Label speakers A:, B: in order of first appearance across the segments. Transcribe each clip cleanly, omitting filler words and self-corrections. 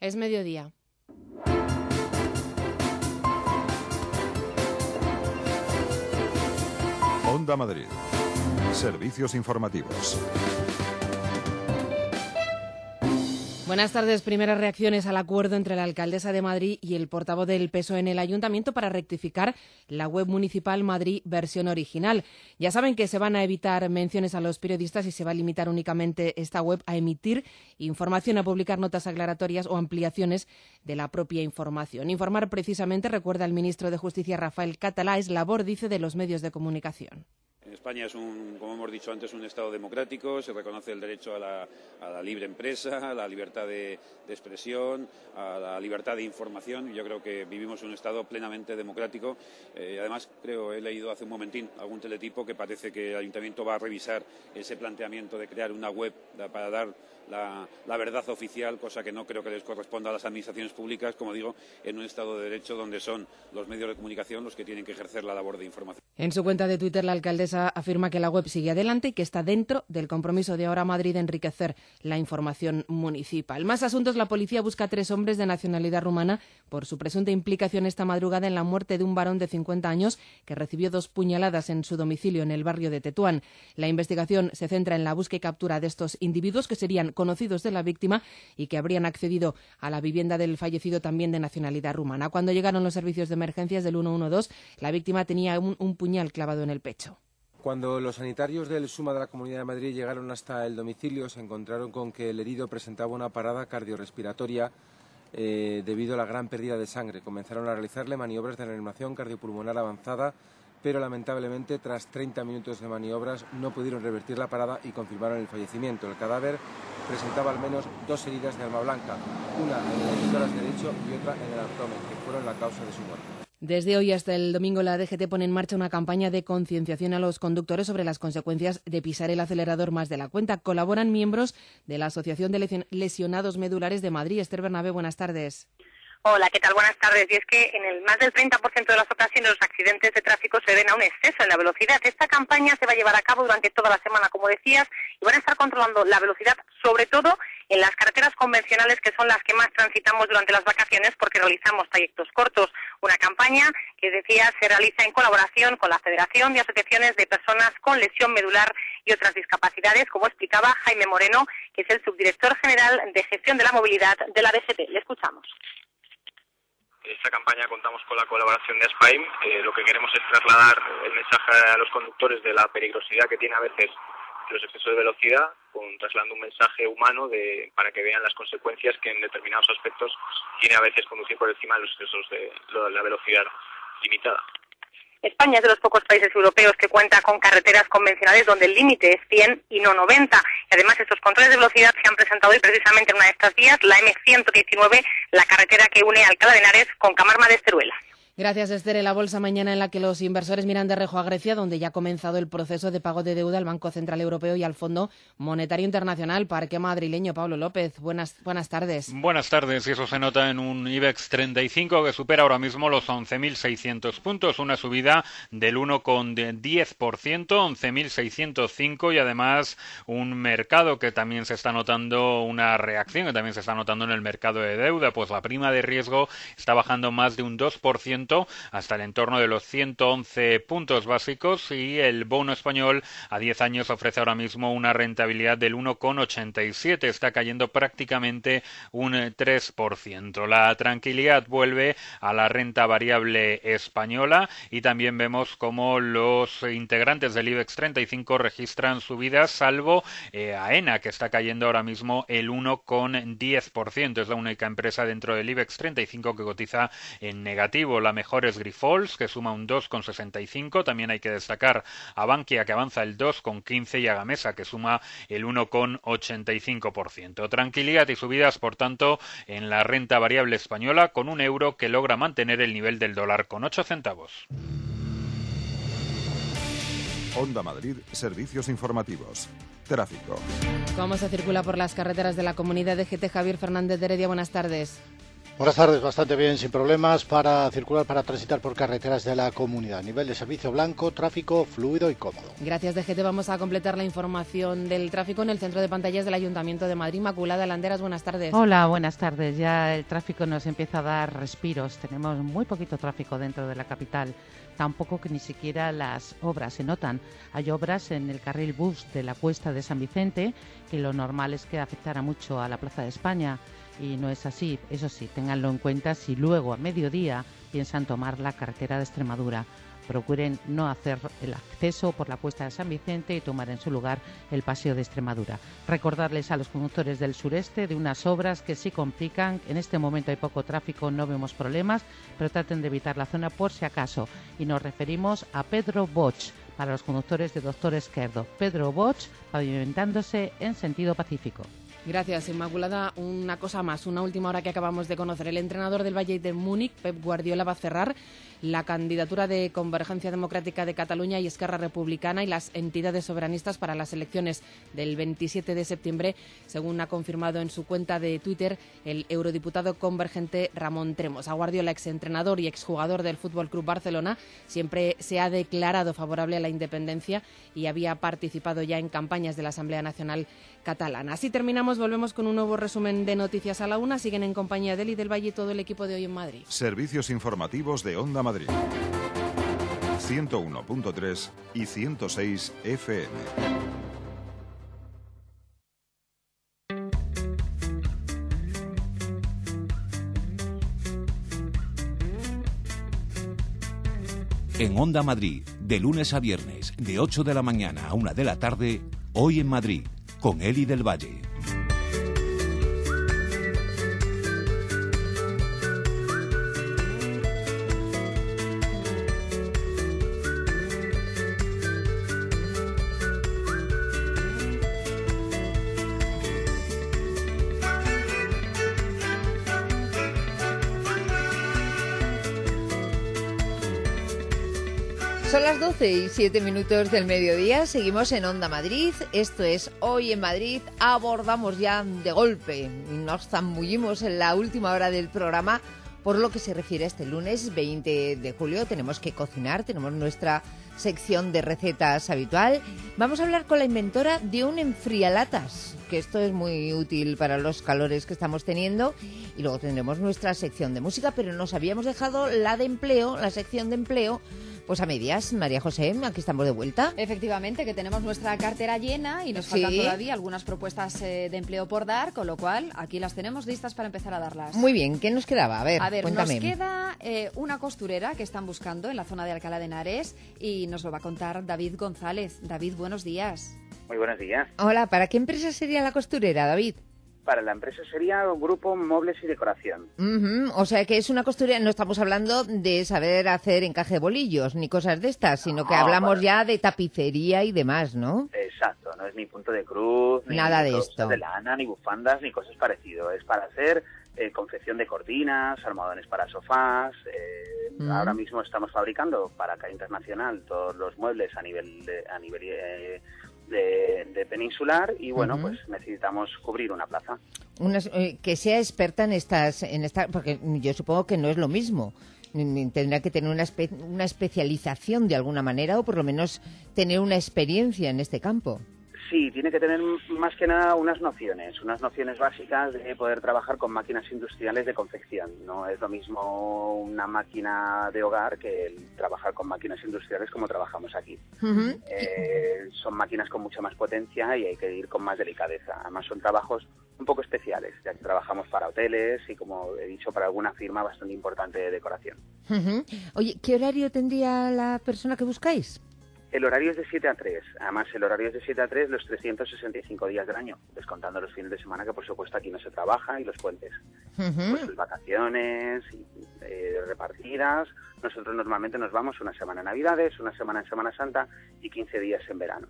A: Es mediodía.
B: Onda Madrid. Servicios informativos.
A: Buenas tardes. Primeras reacciones al acuerdo entre la alcaldesa de Madrid y el portavoz del PSOE en el Ayuntamiento para rectificar la web municipal Madrid versión original. Ya saben que se van a evitar menciones a los periodistas y se va a limitar únicamente esta web a emitir información, a publicar notas aclaratorias o ampliaciones de la propia información. Informar precisamente, recuerda el ministro de Justicia Rafael Catalá, es labor, dice, de los medios de comunicación.
C: España es como hemos dicho antes, un Estado democrático, se reconoce el derecho a la libre empresa, a la libertad de expresión, a la libertad de información. Yo creo que vivimos en un Estado plenamente democrático. Además, he leído hace un momentín algún teletipo que parece que el Ayuntamiento va a revisar ese planteamiento de crear una web para dar la verdad oficial, cosa que no creo que les corresponda a las administraciones públicas, como digo, en un Estado de Derecho donde son los medios de comunicación los que tienen que ejercer la labor de información.
A: En su cuenta de Twitter, la alcaldesa afirma que la web sigue adelante y que está dentro del compromiso de Ahora Madrid de enriquecer la información municipal. Más asuntos. La policía busca a 3 hombres de nacionalidad rumana por su presunta implicación esta madrugada en la muerte de un varón de 50 años que recibió 2 puñaladas en su domicilio en el barrio de Tetuán. La investigación se centra en la búsqueda y captura de estos individuos que serían conocidos de la víctima y que habrían accedido a la vivienda del fallecido, también de nacionalidad rumana. Cuando llegaron los servicios de emergencias del 112, la víctima tenía un puñal clavado en el pecho.
D: Cuando los sanitarios del SUMA de la Comunidad de Madrid llegaron hasta el domicilio, se encontraron con que el herido presentaba una parada cardiorrespiratoria debido a la gran pérdida de sangre. Comenzaron a realizarle maniobras de reanimación cardiopulmonar avanzada, pero lamentablemente tras 30 minutos de maniobras no pudieron revertir la parada y confirmaron el fallecimiento. El cadáver presentaba al menos 2 heridas de arma blanca, una en el tórax derecho y otra en el abdomen, que fueron la causa de su muerte.
A: Desde hoy hasta el domingo, la DGT pone en marcha una campaña de concienciación a los conductores sobre las consecuencias de pisar el acelerador más de la cuenta. Colaboran miembros de la Asociación de Lesionados Medulares de Madrid. Esther Bernabé, buenas tardes.
E: Hola, ¿qué tal? Buenas tardes. Y es que en el más del 30% de las ocasiones los accidentes de tráfico se deben a un exceso en la velocidad. Esta campaña se va a llevar a cabo durante toda la semana, como decías, y van a estar controlando la velocidad, sobre todo en las carreteras convencionales, que son las que más transitamos durante las vacaciones porque realizamos trayectos cortos. Una campaña que, decía, se realiza en colaboración con la Federación de Asociaciones de Personas con Lesión Medular y otras discapacidades, como explicaba Jaime Moreno, que es el subdirector general de Gestión de la Movilidad de la DGT. Le escuchamos.
F: En esta campaña contamos con la colaboración de ASPAIM. Lo que queremos es trasladar el mensaje a los conductores de la peligrosidad que tiene a veces los excesos de velocidad, trasladando un mensaje humano para que vean las consecuencias que en determinados aspectos tiene a veces conducir por encima de los excesos de la velocidad limitada.
E: España es de los pocos países europeos que cuenta con carreteras convencionales donde el límite es 100 y no 90. Y además estos controles de velocidad se han presentado hoy precisamente en una de estas vías, la M119, la carretera que une Alcalá de Henares con Camarma de Teruel.
A: Gracias, Esther. En la bolsa mañana, en la que los inversores miran de reojo a Grecia, donde ya ha comenzado el proceso de pago de deuda al Banco Central Europeo y al Fondo Monetario Internacional. Parque madrileño, Pablo López. Buenas tardes.
G: Buenas tardes. Y eso se nota en un IBEX 35 que supera ahora mismo los 11.600 puntos, una subida del 1,10%, 11.605, y además un mercado que también se está notando, una reacción que también se está notando en el mercado de deuda, pues la prima de riesgo está bajando más de un 2%, hasta el entorno de los 111 puntos básicos, y el bono español a 10 años ofrece ahora mismo una rentabilidad del 1,87, está cayendo prácticamente un 3%. La tranquilidad vuelve a la renta variable española, y también vemos cómo los integrantes del IBEX 35 registran subidas, salvo AENA, que está cayendo ahora mismo el 1,10%. Es la única empresa dentro del IBEX 35 que cotiza en negativo. La mejor es Grifols, que suma un 2,65. También hay que destacar a Bankia, que avanza el 2,15, y a Gamesa, que suma el 1,85%. Tranquilidad y subidas, por tanto, en la renta variable española, con un euro que logra mantener el nivel del dólar con 8 centavos.
B: Onda Madrid, servicios informativos. Tráfico.
A: ¿Cómo se circula por las carreteras de la comunidad de GT? Javier Fernández de Heredia, buenas tardes.
H: Buenas tardes, bastante bien, sin problemas para circular, para transitar por carreteras de la comunidad. Nivel de servicio blanco, tráfico fluido y cómodo.
A: Gracias, DGT. Vamos a completar la información del tráfico en el centro de pantallas del Ayuntamiento de Madrid. Inmaculada Landeras, buenas tardes.
I: Hola, buenas tardes. Ya el tráfico nos empieza a dar respiros. Tenemos muy poquito tráfico dentro de la capital. Tampoco que ni siquiera las obras se notan. Hay obras en el carril bus de la Cuesta de San Vicente, que lo normal es que afectara mucho a la Plaza de España. Y no es así. Eso sí, ténganlo en cuenta si luego a mediodía piensan tomar la carretera de Extremadura. Procuren no hacer el acceso por la Cuesta de San Vicente y tomar en su lugar el Paseo de Extremadura. Recordarles a los conductores del sureste de unas obras que sí complican. En este momento hay poco tráfico, no vemos problemas, pero traten de evitar la zona por si acaso. Y nos referimos a Pedro Bosch, para los conductores de Doctor Esquerdo. Pedro Bosch, pavimentándose en sentido pacífico.
A: Gracias, Inmaculada. Una cosa más, una última hora que acabamos de conocer. El entrenador del Bayern de Múnich, Pep Guardiola, va a cerrar la candidatura de Convergencia Democrática de Cataluña y Esquerra Republicana y las entidades soberanistas para las elecciones del 27 de septiembre, según ha confirmado en su cuenta de Twitter el eurodiputado convergente Ramón Tremos. A Guardiola, exentrenador y exjugador del Fútbol Club Barcelona, siempre se ha declarado favorable a la independencia y había participado ya en campañas de la Asamblea Nacional Catalana. Así terminamos, volvemos con un nuevo resumen de Noticias a la Una. Siguen en compañía de Eli del Valle y todo el equipo de Hoy en Madrid.
B: Servicios informativos de Onda Madrid. 101.3 y 106 FM.
J: En Onda Madrid, de lunes a viernes, de 8 de la mañana a 1 de la tarde, Hoy en Madrid, con Eli del Valle.
K: Son las 12:07 del mediodía, seguimos en Onda Madrid, esto es Hoy en Madrid, abordamos ya de golpe y nos zambullimos en la última hora del programa por lo que se refiere a este lunes 20 de julio, tenemos que cocinar, tenemos nuestra sección de recetas habitual, vamos a hablar con la inventora de un enfrialatas, que esto es muy útil para los calores que estamos teniendo, y luego tendremos nuestra sección de música, pero nos habíamos dejado la de empleo, la sección de empleo, pues a medias. María José, aquí estamos de vuelta.
L: Efectivamente, que tenemos nuestra cartera llena y nos faltan todavía algunas propuestas de empleo por dar, con lo cual aquí las tenemos listas para empezar a darlas.
K: Muy bien, ¿qué nos quedaba? A ver, cuéntame.
L: Nos queda una costurera que están buscando en la zona de Alcalá de Henares y nos lo va a contar David González. David, buenos días.
M: Muy buenos días.
K: Hola, ¿para qué empresa sería la costurera, David?
M: Para la empresa sería un grupo Muebles y Decoración.
K: O sea que es una costurera, no estamos hablando de saber hacer encaje de bolillos ni cosas de estas, sino que hablamos ya de tapicería y demás, ¿no?
M: Exacto, no es ni punto de cruz, ni
K: nada de esto,
M: de lana, ni bufandas, ni cosas parecidas. Es para hacer confección de cortinas, almohadones para sofás. Ahora mismo estamos fabricando para calle internacional todos los muebles a nivel de peninsular y bueno, pues necesitamos cubrir una plaza.
K: Que sea experta en esta, porque yo supongo que no es lo mismo. Tendrá que tener una especialización de alguna manera o por lo menos tener una experiencia en este campo.
M: Sí, tiene que tener más que nada unas nociones básicas de poder trabajar con máquinas industriales de confección. No es lo mismo una máquina de hogar que trabajar con máquinas industriales como trabajamos aquí. Son máquinas con mucha más potencia y hay que ir con más delicadeza. Además son trabajos un poco especiales, ya que trabajamos para hoteles y, como he dicho, para alguna firma bastante importante de decoración.
K: Oye, ¿qué horario tendría la persona que buscáis?
M: El horario es de 7 a 3. Además, el horario es de 7 a 3 los 365 días del año, descontando los fines de semana, que por supuesto aquí no se trabaja, y los puentes. Pues las vacaciones repartidas. Nosotros normalmente nos vamos una semana en Navidades, una semana en Semana Santa y 15 días en verano.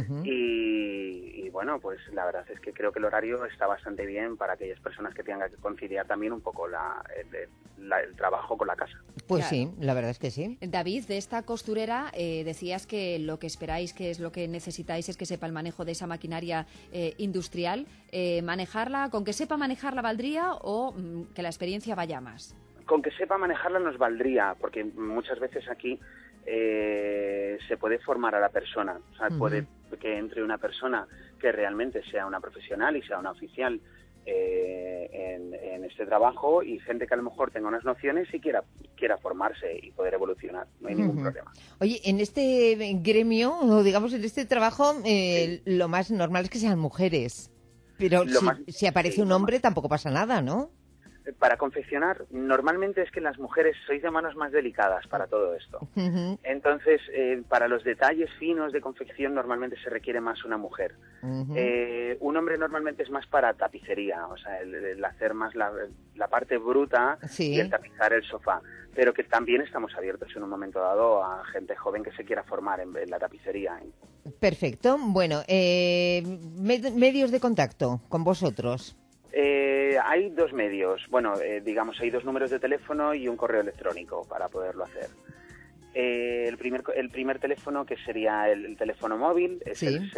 M: Y bueno, pues la verdad es que creo que el horario está bastante bien para aquellas personas que tengan que conciliar también un poco el trabajo con la casa.
K: Pues claro. Sí, la verdad es que sí.
L: David, de esta costurera decías que lo que esperáis, que es lo que necesitáis, es que sepa el manejo de esa maquinaria industrial. ¿Manejarla, con que sepa manejarla valdría o que la experiencia vaya más?
M: Con que sepa manejarla nos valdría, porque muchas veces aquí se puede formar a la persona. O sea, puede que entre una persona que realmente sea una profesional y sea una oficial en este trabajo, y gente que a lo mejor tenga unas nociones y quiera formarse y poder evolucionar. No hay ningún problema.
K: Oye, en este gremio, o digamos en este trabajo, lo más normal es que sean mujeres. Pero si aparece un hombre tampoco pasa nada, ¿no?
M: Para confeccionar, normalmente es que las mujeres sois de manos más delicadas para todo esto. Entonces, para los detalles finos de confección normalmente se requiere más una mujer. Un hombre normalmente es más para tapicería, o sea, el hacer más la parte bruta y el tapizar el sofá. Pero que también estamos abiertos en un momento dado a gente joven que se quiera formar en la tapicería.
K: Perfecto. Bueno, medios de contacto con vosotros.
M: Hay dos medios. Bueno, digamos, hay dos números de teléfono y un correo electrónico para poderlo hacer. El primer teléfono, que sería el teléfono móvil, es el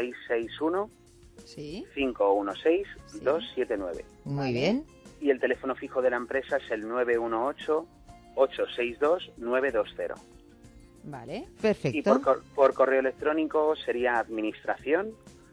M: 661-516-279.
K: Muy bien.
M: Y el teléfono fijo de la empresa es el 918-862-920.
L: Vale.
M: Y
K: Perfecto.
M: por correo electrónico sería administración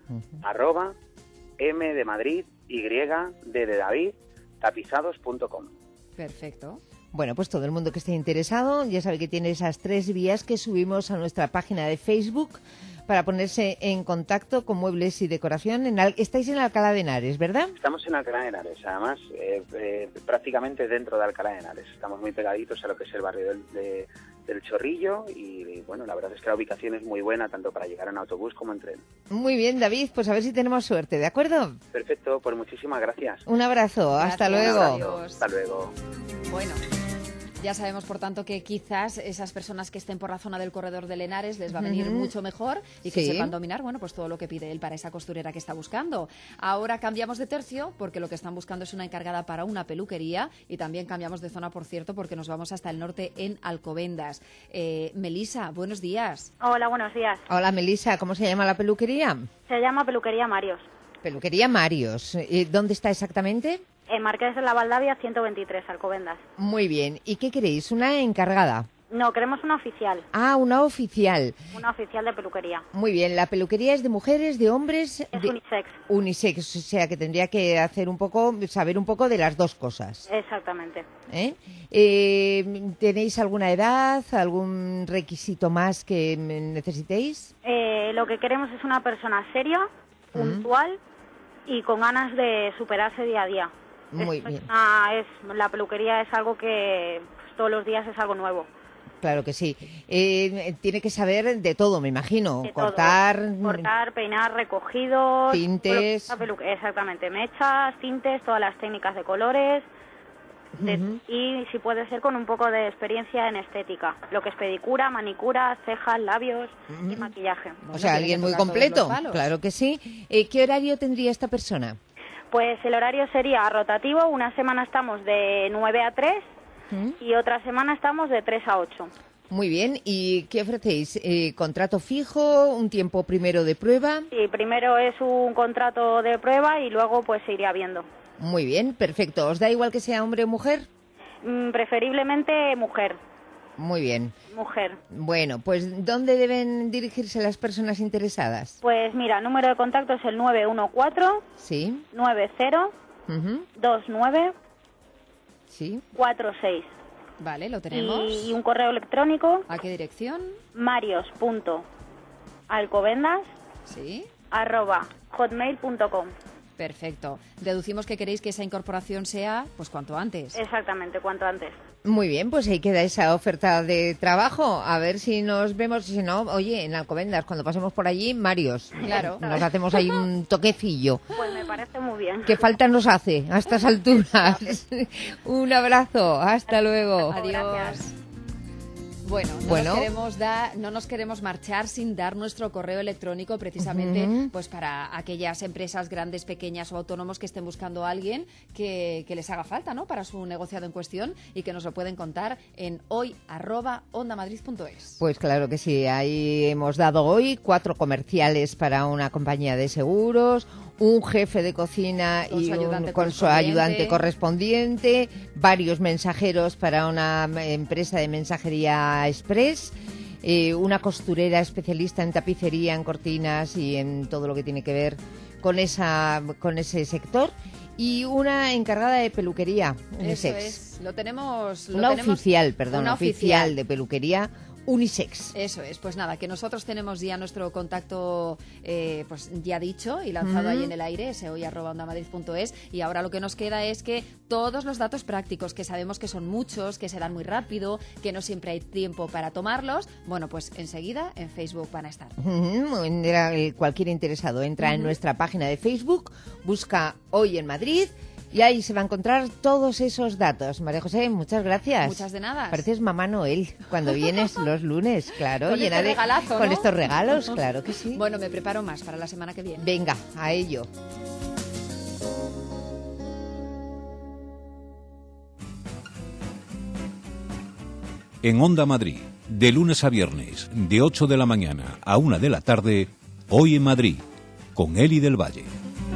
M: @m de Madrid, Y de David, tapizados.com.
L: Perfecto.
K: Bueno, pues todo el mundo que esté interesado ya sabe que tiene esas 3 vías que subimos a nuestra página de Facebook para ponerse en contacto con Muebles y Decoración. Estáis en Alcalá de Henares, ¿verdad?
M: Estamos en Alcalá de Henares, además prácticamente dentro de Alcalá de Henares. Estamos muy pegaditos a lo que es el barrio del Chorrillo y bueno, la verdad es que la ubicación es muy buena tanto para llegar en autobús como en tren.
K: Muy bien, David, pues a ver si tenemos suerte, ¿de acuerdo?
M: Perfecto, pues muchísimas gracias.
K: Un abrazo,
L: gracias.
K: Hasta luego.
L: Adiós.
M: Hasta luego.
L: Bueno. Ya sabemos, por tanto, que quizás esas personas que estén por la zona del corredor de Henares les va a venir mucho mejor y que sepan dominar, bueno, pues todo lo que pide él para esa costurera que está buscando. Ahora cambiamos de tercio porque lo que están buscando es una encargada para una peluquería y también cambiamos de zona, por cierto, porque nos vamos hasta el norte en Alcobendas. Melisa, buenos días.
N: Hola, buenos días.
K: Hola, Melisa, ¿cómo se llama la peluquería?
N: Se llama Peluquería Marios.
K: Peluquería Marios. ¿Dónde está exactamente?
N: En Marqués de la Valdavia, 123, Alcobendas.
K: Muy bien. ¿Y qué queréis? ¿Una encargada?
N: No, queremos una oficial.
K: Ah, una oficial.
N: Una oficial de peluquería.
K: Muy bien. ¿La peluquería es de mujeres, de hombres?
N: Es unisex.
K: Unisex, o sea que tendría que saber un poco de las dos cosas.
N: Exactamente.
K: ¿Tenéis alguna edad, algún requisito más que necesitéis?
N: Lo que queremos es una persona seria, puntual y con ganas de superarse día a día.
K: Muy bien.
N: La peluquería es algo que pues, todos los días es algo nuevo.
K: Claro que sí. Tiene que saber de todo, me imagino.
N: De
K: cortar,
N: peinar, recogidos.
K: Tintes.
N: Exactamente, mechas, tintes, todas las técnicas de colores. Y si puede ser con un poco de experiencia en estética. Lo que es pedicura, manicura, cejas, labios y maquillaje.
K: O sea, alguien muy completo. Claro que sí. ¿Qué horario tendría esta persona?
N: Pues el horario sería rotativo. Una semana estamos de 9 a 3 y otra semana estamos de 3 a 8.
K: Muy bien. ¿Y qué ofrecéis? ¿Contrato fijo? ¿Un tiempo primero de prueba?
N: Sí, primero es un contrato de prueba y luego pues se iría viendo.
K: Muy bien, perfecto. ¿Os da igual que sea hombre o mujer?
N: Preferiblemente mujer.
K: Muy bien.
N: Mujer.
K: Bueno, pues ¿dónde deben dirigirse las personas interesadas?
N: Pues mira, número de contacto es el 914
K: sí
N: 90 29
K: sí
N: 46.
L: Vale, lo tenemos.
N: Y un correo electrónico.
L: ¿A qué dirección?
N: marios.alcobendas @hotmail.com.
L: Perfecto. Deducimos que queréis que esa incorporación sea pues cuanto antes.
N: Exactamente, cuanto antes.
K: Muy bien, pues ahí queda esa oferta de trabajo. A ver si nos vemos, si no, oye, en Alcobendas, cuando pasemos por allí, Marios.
N: Claro.
K: Nos hacemos ahí un toquecillo.
N: Pues me parece muy bien.
K: ¿Qué falta nos hace a estas alturas? Un abrazo, hasta luego.
L: Adiós. Gracias. Bueno, no nos queremos marchar sin dar nuestro correo electrónico precisamente pues para aquellas empresas grandes, pequeñas o autónomos que estén buscando a alguien que les haga falta, ¿no? Para su negociado en cuestión y que nos lo pueden contar en hoy@ondamadrid.es.
K: Pues claro que sí, ahí hemos dado hoy 4 comerciales para una compañía de seguros, un jefe de cocina con su ayudante correspondiente, varios mensajeros para una empresa de mensajería express, una costurera especialista en tapicería, en cortinas y en todo lo que tiene que ver con ese sector, y una encargada de peluquería unisex.
L: Eso es, lo tenemos...
K: Una oficial de peluquería unisex.
L: Eso es, pues nada, que nosotros tenemos ya nuestro contacto pues ya dicho y lanzado ahí en el aire, ese@ondamadrid.es, y ahora lo que nos queda es que todos los datos prácticos, que sabemos que son muchos, que se dan muy rápido, que no siempre hay tiempo para tomarlos, bueno, pues enseguida en Facebook van a estar.
K: Cualquier interesado entra en nuestra página de Facebook, busca Hoy en Madrid, y ahí se va a encontrar todos esos datos. María José, muchas gracias.
L: Muchas de nada.
K: Pareces Mamá Noel cuando vienes los lunes, claro.
L: Con
K: llena
L: este regalazo, ¿no?
K: Con estos regalos, claro que sí.
L: Bueno, me preparo más para la semana que viene.
K: Venga, a ello.
J: En Onda Madrid, de lunes a viernes, de 8 de la mañana a 1 de la tarde, Hoy en Madrid, con Eli del Valle.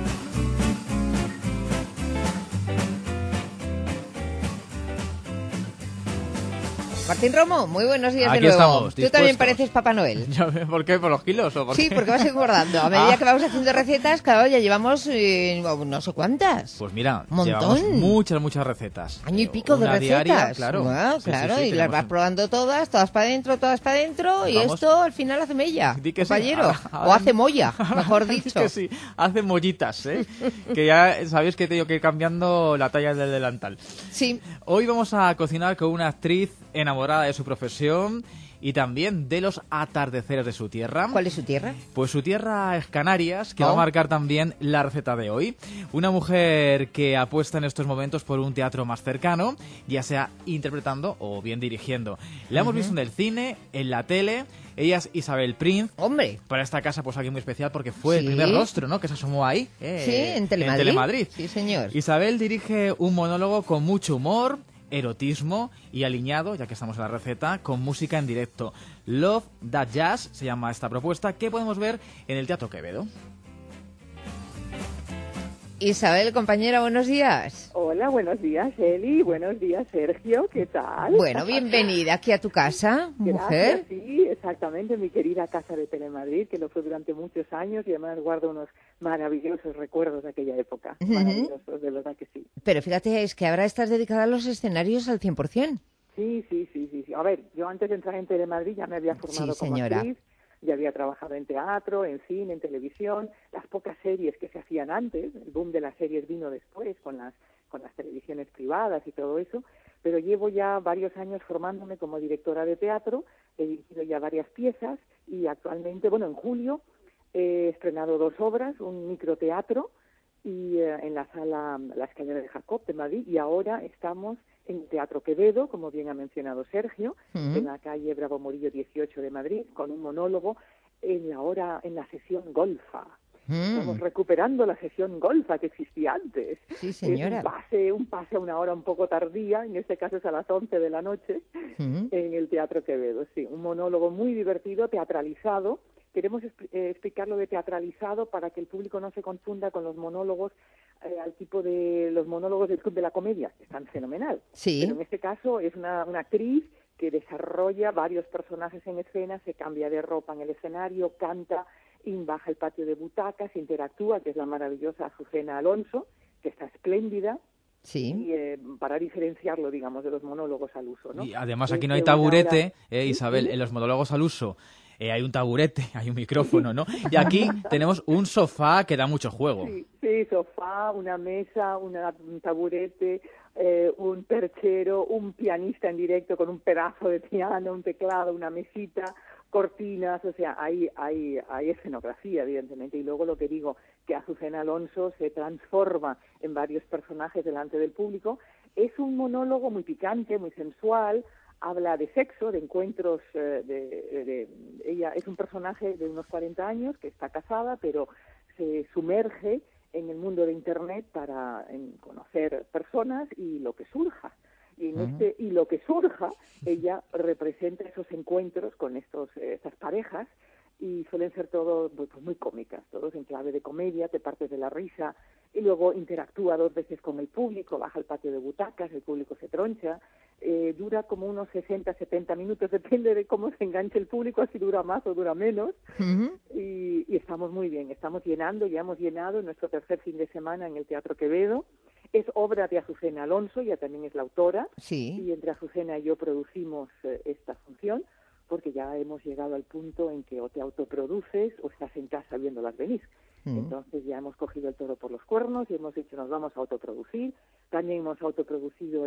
K: Martín Romo, muy buenos días
O: Aquí
K: de nuevo.
O: estamos,
K: Tú también pareces Papá Noel.
O: ¿Por qué? ¿Por los kilos o por
K: Sí,
O: qué?
K: porque vas engordando. A medida que vamos haciendo recetas, claro, ya llevamos no sé cuántas.
O: Pues mira,
K: montón.
O: Llevamos muchas recetas.
K: Año y pico de recetas.
O: Diaria, claro.
K: Bueno,
O: Sí,
K: claro,
O: sí,
K: y las vas probando todas para adentro, y
O: Vamos.
K: esto al final hace mella,
O: Di que sí.
K: compañero.
O: Ahora-
K: O hace molla, mejor
O: Di
K: dicho.
O: que sí, hace mollitas, ¿eh? Que ya sabéis que he tenido que ir cambiando la talla del delantal.
K: Sí.
O: Hoy vamos a cocinar con una actriz enamorada de su profesión y también de los atardeceres de su tierra.
K: ¿Cuál es su tierra?
O: Pues su tierra es Canarias, que va a marcar también la receta de hoy. Una mujer que apuesta en estos momentos por un teatro más cercano, ya sea interpretando o bien dirigiendo. La hemos visto en el cine, en la tele. Ella es Isabel Prinz.
K: ¡Hombre!
O: Para esta casa, pues alguien muy especial porque fue el
K: Sí.
O: primer rostro, ¿no?, que se asomó ahí.
K: Sí, en Telemadrid. Sí, señor.
O: Isabel dirige un monólogo con mucho humor, erotismo y alineado, ya que estamos en la receta, con música en directo. Love That Jazz se llama esta propuesta, que podemos ver en el Teatro Quevedo.
K: Isabel, compañera, buenos días.
P: Hola, buenos días, Eli. Buenos días, Sergio. ¿Qué tal?
K: Bueno, bienvenida aquí a tu casa, mujer.
P: Gracias, sí, exactamente, mi querida casa de Telemadrid, que lo fue durante muchos años y además guardo unos maravillosos recuerdos de aquella época. Maravillosos, de verdad que sí.
K: Pero fíjate, es que ahora estás dedicada a los escenarios al 100%.
P: Sí. A ver, yo antes de entrar en Telemadrid ya me había formado como actriz. Ya había trabajado en teatro, en cine, en televisión, las pocas series que se hacían antes, el boom de las series vino después con las televisiones privadas y todo eso, pero llevo ya varios años formándome como directora de teatro, he dirigido ya varias piezas y actualmente, en julio he estrenado 2 obras, un microteatro y en la sala La Escalera de Jacob de Madrid, y ahora estamos en el Teatro Quevedo, como bien ha mencionado Sergio, en la calle Bravo Morillo 18 de Madrid, con un monólogo en la sesión golfa. Estamos recuperando la sesión golfa que existía antes.
K: Sí, señora.
P: Es un pase a una hora un poco tardía, en este caso es a las 11 de la noche, en el Teatro Quevedo. Sí, un monólogo muy divertido, teatralizado. Queremos explicarlo de teatralizado para que el público no se confunda con los monólogos al tipo de los monólogos del Club de la Comedia, que están fenomenal.
K: Sí.
P: Pero en este caso es una actriz que desarrolla varios personajes en escena, se cambia de ropa en el escenario, canta, y baja el patio de butacas, interactúa, que es la maravillosa Azucena Alonso, que está espléndida.
K: Sí.
P: Y para diferenciarlo, digamos, de los monólogos al uso, ¿no?
O: Y además aquí no hay taburete, Isabel, en los monólogos al uso. Hay un taburete, hay un micrófono, ¿no? Y aquí tenemos un sofá que da mucho juego.
P: Sí, sofá, una mesa, un taburete, un perchero, un pianista en directo con un pedazo de piano, un teclado, una mesita, cortinas, o sea, hay escenografía, evidentemente. Y luego lo que digo, que Azucena Alonso se transforma en varios personajes delante del público. Es un monólogo muy picante, muy sensual. Habla de sexo, de encuentros, ella es un personaje de unos 40 años que está casada, pero se sumerge en el mundo de Internet para conocer personas y lo que surja. Y lo que surja, ella representa esos encuentros con estas parejas y suelen ser todos pues muy cómicas, todos en clave de comedia, te partes de la risa, y luego interactúa 2 veces con el público, baja al patio de butacas, el público se troncha, dura como unos 60, 70 minutos, depende de cómo se enganche el público, si dura más o dura menos, y estamos muy bien, estamos llenando, ya hemos llenado nuestro 3er fin de semana en el Teatro Quevedo. Es obra de Azucena Alonso, ella también es la autora, y entre Azucena y yo producimos esta función, porque ya hemos llegado al punto en que o te autoproduces o estás en casa viéndolas venir. Entonces ya hemos cogido el toro por los cuernos y hemos dicho nos vamos a autoproducir. También hemos autoproducido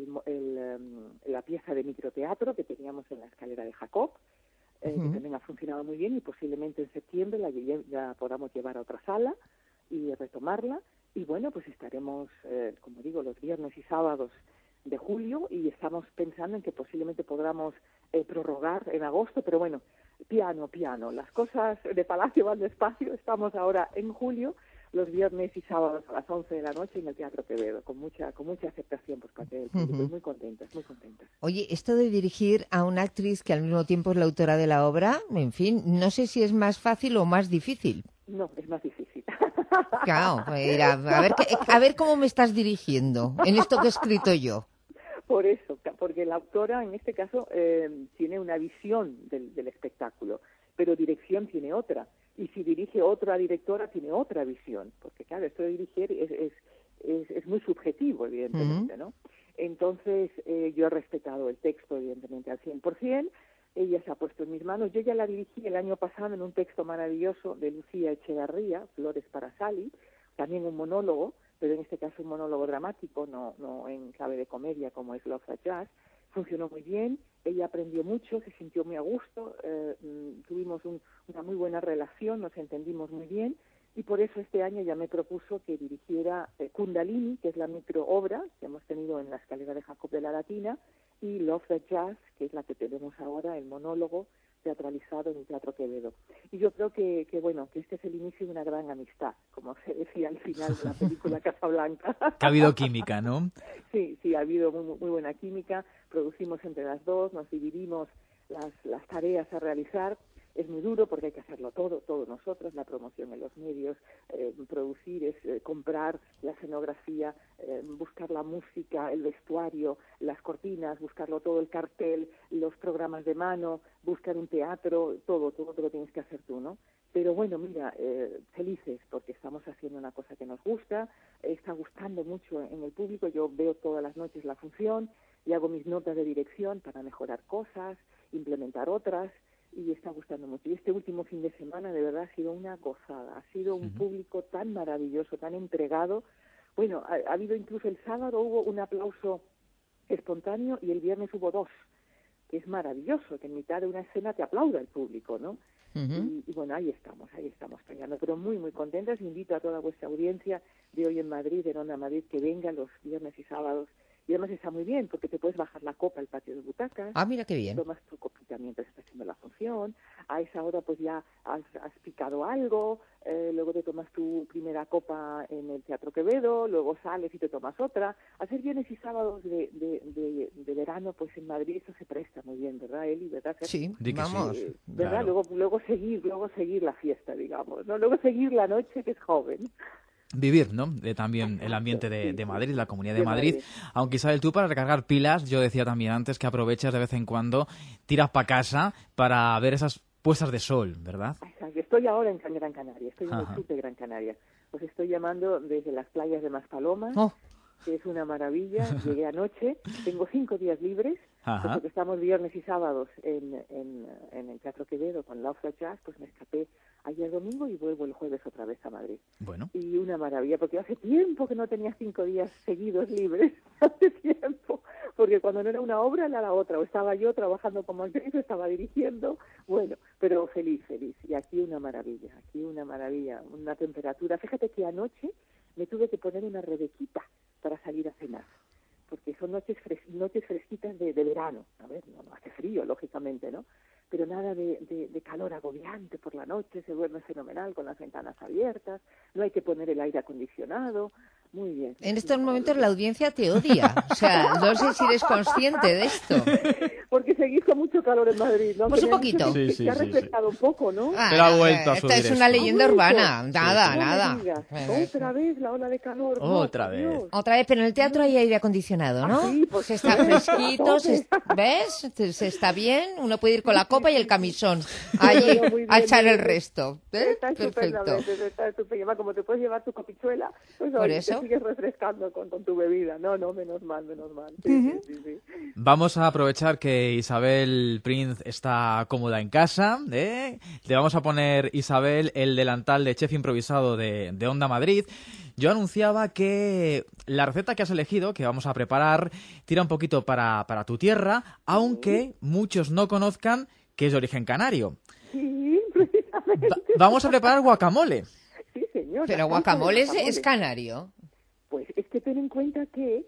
P: la pieza de microteatro que teníamos en la escalera de Jacob, que también ha funcionado muy bien y posiblemente en septiembre la podamos llevar a otra sala y retomarla. Y bueno, pues estaremos, como digo, los viernes y sábados de julio y estamos pensando en que posiblemente podamos prorrogar en agosto, pero bueno, piano. Las cosas de Palacio van despacio. Estamos ahora en julio, los viernes y sábados a las 11 de la noche en el Teatro Quevedo, con mucha aceptación por parte del público. Muy contentas.
K: Oye, esto de dirigir a una actriz que al mismo tiempo es la autora de la obra, en fin, no sé si es más fácil o más difícil.
P: No, es más difícil.
K: Claro, mira, a ver cómo me estás dirigiendo en esto que he escrito yo.
P: Por eso, porque la autora en este caso tiene una visión del espectáculo, pero dirección tiene otra. Y si dirige otra directora tiene otra visión, porque claro, esto de dirigir es muy subjetivo, evidentemente, ¿no? Entonces yo he respetado el texto, evidentemente, al 100%. Ella se ha puesto en mis manos. Yo ya la dirigí el año pasado en un texto maravilloso de Lucía Echegarría, Flores para Sally, también un monólogo, pero en este caso un monólogo dramático, no en clave de comedia como es Love That Jazz. Funcionó muy bien, ella aprendió mucho, se sintió muy a gusto, tuvimos una muy buena relación, nos entendimos muy bien, y por eso este año ya me propuso que dirigiera Kundalini, que es la microobra que hemos tenido en la escalera de Jacob de la Latina, y Love That Jazz, que es la que tenemos ahora, el monólogo teatralizado en el Teatro Quevedo. Y yo creo que este es el inicio de una gran amistad, como se decía al final de la película Casablanca.
O: Que ha habido química, ¿no?
P: Sí, ha habido muy buena química, producimos entre las dos, nos dividimos las tareas a realizar. Es muy duro porque hay que hacerlo todo nosotros, la promoción en los medios, producir es comprar la escenografía, buscar la música, el vestuario, las cortinas, buscarlo todo, el cartel, los programas de mano, buscar un teatro, todo te lo tienes que hacer tú, ¿no? Pero bueno, mira, felices porque estamos haciendo una cosa que nos gusta, está gustando mucho en el público, yo veo todas las noches la función y hago mis notas de dirección para mejorar cosas, implementar otras, y está gustando mucho. Y este último fin de semana de verdad ha sido una gozada, ha sido un público tan maravilloso, tan entregado. Bueno, ha habido incluso el sábado hubo un aplauso espontáneo y el viernes hubo 2, que es maravilloso, que en mitad de una escena te aplauda el público, ¿no? Y bueno, ahí estamos peleando, pero muy contentas. Invito a toda vuestra audiencia de hoy en Madrid, de Onda Madrid, que venga los viernes y sábados. Y además está muy bien, porque te puedes bajar la copa al patio de butacas.
K: Ah, mira qué bien.
P: Tomas tu copita mientras estás haciendo la función. A esa hora pues ya has picado algo, luego te tomas tu primera copa en el Teatro Quevedo, luego sales y te tomas otra. Hacer viernes y sábados de verano, pues en Madrid eso se presta muy bien, ¿verdad, Eli? ¿Verdad?
K: Sí, vamos.
P: ¿Verdad?
O: Claro.
P: Luego seguir la fiesta, digamos, ¿no? Luego seguir la noche, que es joven.
O: Vivir, ¿no? También el ambiente de Madrid, la Comunidad de Madrid. Aunque Isabel, tú para recargar pilas, yo decía también antes que aprovechas de vez en cuando, tiras para casa para ver esas puestas de sol, ¿verdad?
P: Exacto. Estoy ahora en Gran Canaria, estoy en el sur de Gran Canaria. Os estoy llamando desde las playas de Maspalomas, que es una maravilla. Llegué anoche, tengo 5 días libres, porque estamos viernes y sábados en el Teatro Quevedo con Love That Jazz, pues me escapé ayer domingo y vuelvo el jueves otra vez a Madrid.
O: Bueno.
P: Y una maravilla, porque hace tiempo que no tenía 5 días seguidos libres, hace tiempo, porque cuando no era una obra era la otra, o estaba yo trabajando como actriz, o estaba dirigiendo, bueno, pero feliz. Y aquí una maravilla, una temperatura. Fíjate que anoche me tuve que poner una rebequita para salir a cenar, porque son noches fresquitas de verano. A ver, no hace frío, lógicamente, ¿no? Pero nada de calor agobiante por la noche, se duerme fenomenal con las ventanas abiertas, no hay que poner el aire acondicionado, Muy bien.
K: En estos momentos la audiencia te odia. O sea, no sé si eres consciente de esto.
P: Porque seguís con mucho calor en Madrid, ¿no?
K: Pues un poquito.
P: Se ha refrescado un poco, ¿no?
O: Pero ha vuelto a subir.
K: Esta es una leyenda urbana. Nada.
P: Otra vez la ola de calor.
O: Otra vez.
K: Otra vez, pero en el teatro hay aire acondicionado, ¿no?
P: Sí, pues
K: se está fresquito, ¿ves? Se está bien. Uno puede ir con la copa y el camisón allí a echar el resto.
P: Está
K: Perfecto.
P: Está estupendo. Como te puedes llevar tu copichuela, pues
K: por eso
P: te sigues refrescando con tu bebida. No, menos mal. Sí.
O: Vamos a aprovechar que Isabel Prinz está cómoda en casa. Le vamos a poner, Isabel, el delantal de chef improvisado de Onda Madrid. Yo anunciaba que la receta que has elegido, que vamos a preparar, tira un poquito para tu tierra, aunque muchos no conozcan que es de origen canario.
P: Sí, precisamente.
O: Vamos a preparar guacamole.
P: Sí, señor.
K: Pero guacamole es canario.
P: Pues es que ten en cuenta que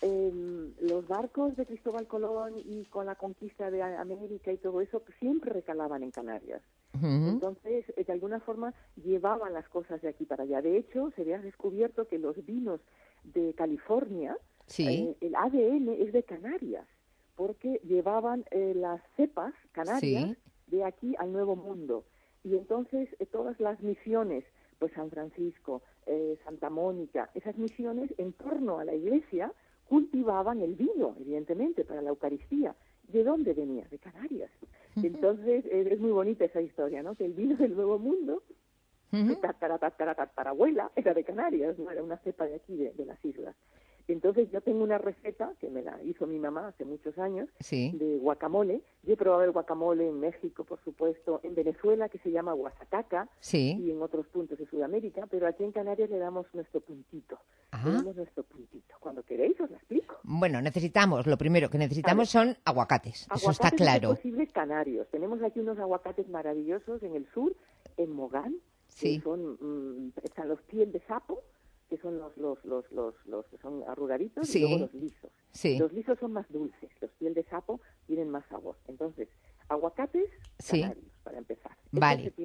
P: los barcos de Cristóbal Colón y con la conquista de América y todo eso siempre recalaban en Canarias. Entonces, de alguna forma, llevaban las cosas de aquí para allá. De hecho, se había descubierto que los vinos de California, el ADN es de Canarias, porque llevaban las cepas canarias de aquí al Nuevo Mundo. Y entonces, todas las misiones, pues San Francisco, Santa Mónica, esas misiones en torno a la iglesia cultivaban el vino, evidentemente, para la Eucaristía. ¿De dónde venía? De Canarias. Entonces, es muy bonita esa historia, ¿no? Que el vino del Nuevo Mundo, su tatarabuela, era de Canarias, no era una cepa de aquí, de las islas. Entonces, yo tengo una receta que me la hizo mi mamá hace muchos años, de guacamole. Yo he probado el guacamole en México, por supuesto, en Venezuela, que se llama Oaxaca, y en otros puntos de Sudamérica, pero aquí en Canarias le damos nuestro puntito. Le damos nuestro puntito. Cuando queréis os lo explico.
K: Bueno, lo primero que necesitamos son aguacates. Eso está claro.
P: Aguacates posibles canarios. Tenemos aquí unos aguacates maravillosos en el sur, en Mogán, que están los piel de sapo, que son los que son arrugaditos, y luego los lisos. Los lisos son más dulces, los piel de sapo tienen más sabor. Entonces, aguacates canarios, para empezar.
K: Vale.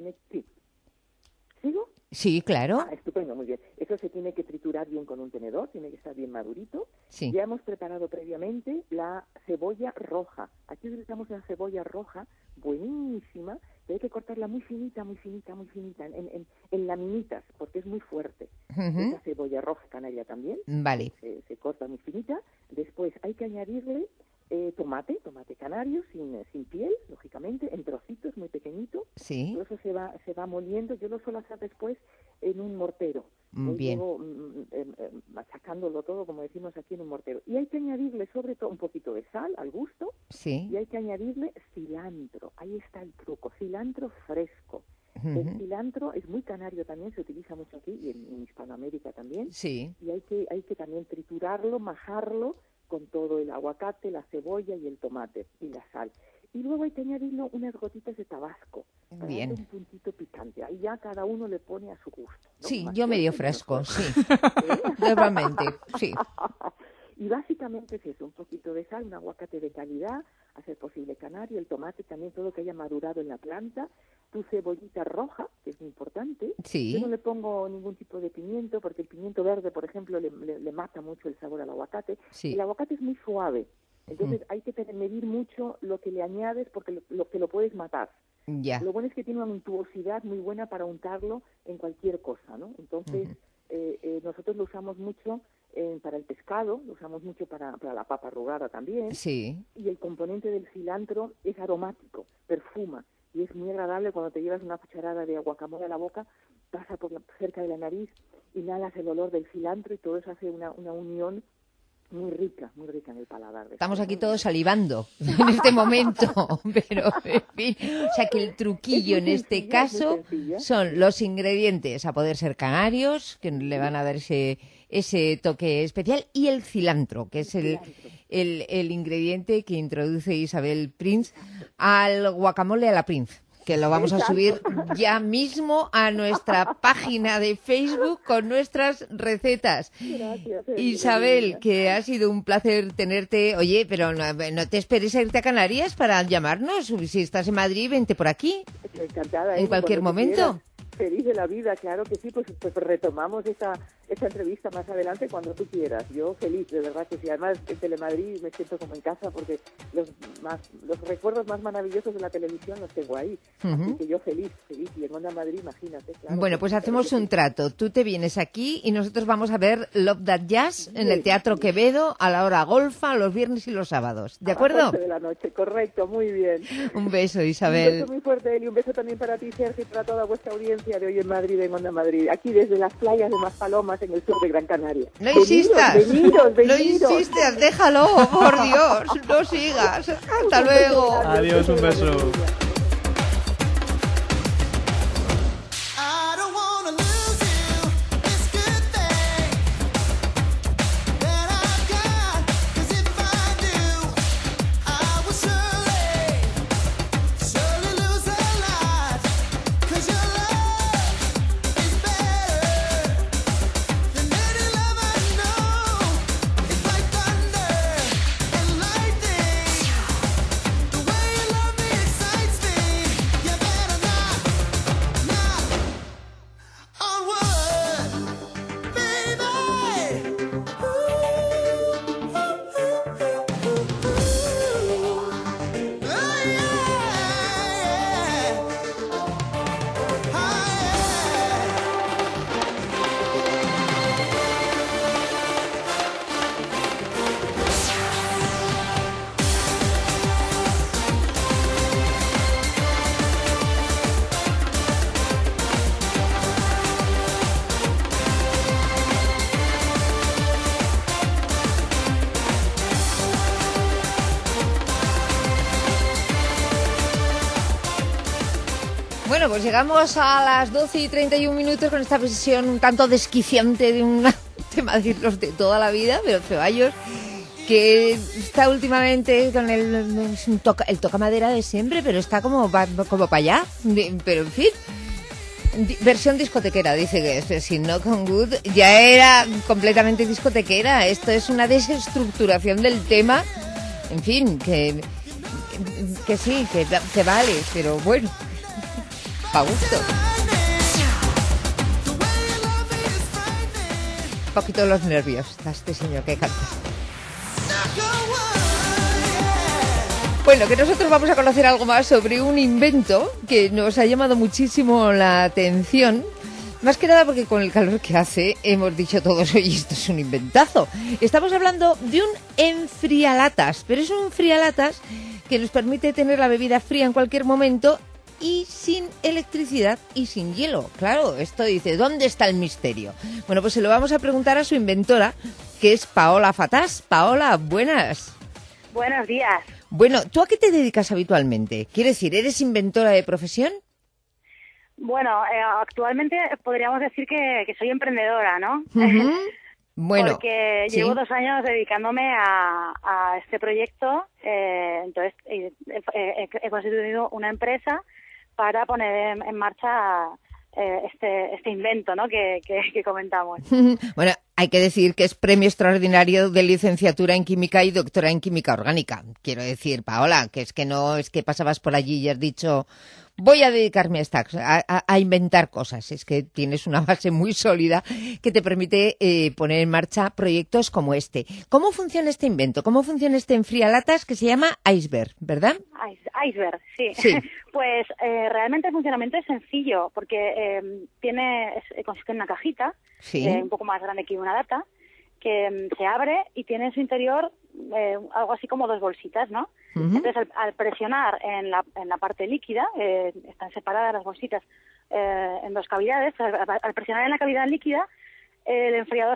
P: ¿Sigo?
K: Sí, claro.
P: Estupendo, muy bien. Eso se tiene que triturar bien con un tenedor, tiene que estar bien madurito. Ya hemos preparado previamente la cebolla roja. Aquí utilizamos una cebolla roja buenísima, que hay que cortarla muy finita, en laminitas, porque es muy fuerte. Esa cebolla roja canaria también.
K: Vale.
P: Se corta muy finita. Después hay que añadirle tomate canario, sin piel, lógicamente, en trocitos muy pequeñitos. Todo eso se va moliendo. Yo lo suelo hacer después en un mortero.
K: Bien.
P: Luego machacándolo todo, como decimos aquí, en un mortero. Y hay que añadirle sobre todo un poquito de sal al gusto. Y hay que añadirle cilantro. Ahí está el truco. Cilantro fresco. El cilantro es muy canario también, se utiliza mucho aquí y en Hispanoamérica también. Y hay que también triturarlo, majarlo con todo el aguacate, la cebolla y el tomate y la sal. Y luego hay que añadirle unas gotitas de tabasco para darle un puntito picante. Ahí ya cada uno le pone a su gusto, ¿no?
K: Sí, yo medio fresco, normalmente, sí.
P: Y básicamente es eso, un poquito de sal, un aguacate de calidad, a ser posible canario, el tomate también, todo que haya madurado en la planta, tu cebollita roja, que es muy importante. Yo no le pongo ningún tipo de pimiento, porque el pimiento verde, por ejemplo, le mata mucho el sabor al aguacate. El aguacate es muy suave, entonces hay que medir mucho lo que le añades, porque lo puedes matar. Lo bueno es que tiene una untuosidad muy buena para untarlo en cualquier cosa, ¿no? Entonces, nosotros lo usamos mucho para el pescado, lo usamos mucho para la papa arrugada también. Y el componente del cilantro es aromático, perfuma. Y es muy agradable cuando te llevas una cucharada de guacamole a la boca, pasa cerca de la nariz, inhalas el olor del cilantro y todo eso hace una unión muy rica en el paladar.
K: Estamos aquí todos salivando en este momento, pero en fin, o sea que el truquillo en este caso son los ingredientes, a poder ser canarios, que le van a dar ese toque especial, y el cilantro, que es el ingrediente que introduce Isabel Prinz al guacamole a la Prinz, que lo vamos a subir ya mismo a nuestra página de Facebook con nuestras recetas.
P: Gracias,
K: Isabel, que ha sido un placer tenerte. Oye, pero no te esperes a irte a Canarias para llamarnos. Si estás en Madrid, vente por aquí.
P: Encantada.
K: En cualquier momento.
P: Feliz de la vida, claro que sí, pues retomamos esta entrevista más adelante cuando tú quieras. Yo feliz, de verdad que sí. Además, en Telemadrid me siento como en casa porque los recuerdos más maravillosos de la televisión los tengo ahí. Así que yo feliz. Y en Onda Madrid, imagínate. Claro,
K: bueno, pues hacemos un trato. Tú te vienes aquí y nosotros vamos a ver Love That Jazz en el Teatro Quevedo a la hora golfa los viernes y los sábados. ¿De acuerdo?
P: A las 11 de la noche, correcto, muy bien.
K: Un beso, Isabel.
P: Un beso muy fuerte, Eli. Un beso también para ti, Sergio, y para toda vuestra audiencia de Hoy en Madrid, en Onda Madrid. Aquí desde las playas de Maspalomas, en el sur de Gran Canaria.
K: No insistas.
P: Venidos.
K: No insistas, déjalo, por Dios. No sigas. Hasta luego.
O: Adiós, un beso.
K: Bueno, pues llegamos a las 12:31 con esta visión un tanto desquiciante de un tema de los de toda la vida, pero Ceballos, que está últimamente con el toca madera de siempre, pero está como para allá, pero en fin. Versión discotequera, dice que es, si no con Good ya era completamente discotequera. Esto es una desestructuración del tema, en fin, que sí, que vale, pero bueno, a gusto. Un poquito los nervios está este señor que canta. Bueno, que nosotros vamos a conocer algo más sobre un invento que nos ha llamado muchísimo la atención. Más que nada porque con el calor que hace hemos dicho todos, oye, esto es un inventazo. Estamos hablando de un enfrialatas, pero es un enfrialatas que nos permite tener la bebida fría en cualquier momento y sin electricidad y sin hielo. Claro, esto dice, ¿dónde está el misterio? Bueno, pues se lo vamos a preguntar a su inventora, que es Paola Fatás. Paola, buenas.
N: Buenos días.
K: Bueno, ¿tú a qué te dedicas habitualmente? Quiere decir, ¿eres inventora de profesión?
N: Bueno, actualmente podríamos decir que soy emprendedora, ¿no?
K: Uh-huh. Bueno,
N: porque
K: ¿sí?
N: llevo 2 años dedicándome a este proyecto, entonces he constituido una empresa para poner en marcha este invento, ¿no? que comentamos.
K: Bueno, hay que decir que es premio extraordinario de licenciatura en química y doctora en química orgánica. Quiero decir, Paola, que es que no es que pasabas por allí y has dicho, voy a dedicarme a inventar cosas. Es que tienes una base muy sólida que te permite poner en marcha proyectos como este. ¿Cómo funciona este invento? ¿Cómo funciona este enfrialatas que se llama Iceberg, verdad?
N: Iceberg, sí. Pues realmente el funcionamiento es sencillo porque consiste en una cajita,
K: sí,
N: un poco más grande que una lata, que se abre y tiene en su interior algo así como 2 bolsitas, ¿no? Uh-huh. Entonces, al presionar en la parte líquida, están separadas las bolsitas en 2 cavidades, al presionar en la cavidad líquida, el enfriador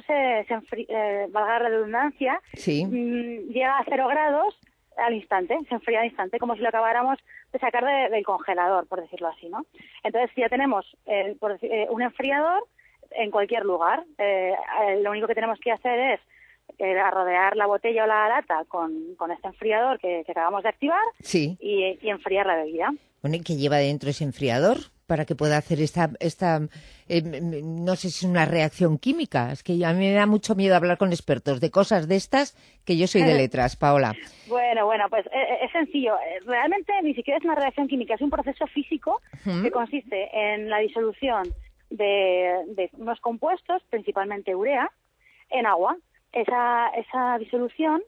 N: valga la redundancia,
K: sí,
N: llega a 0 grados al instante, se enfría al instante, como si lo acabáramos de sacar del congelador, por decirlo así, ¿no? Entonces, ya tenemos un enfriador en cualquier lugar. Lo único que tenemos que hacer es rodear la botella o la lata con este enfriador que acabamos de activar,
K: sí,
N: y enfriar la bebida.
K: Bueno, ¿y qué lleva dentro ese enfriador para que pueda hacer esta no sé si es una reacción química? Es que a mí me da mucho miedo hablar con expertos de cosas de estas, que yo soy de letras, Paola.
N: Bueno, pues es sencillo. Realmente ni siquiera es una reacción química, es un proceso físico que consiste en la disolución de unos compuestos, principalmente urea, en agua. Esa disolución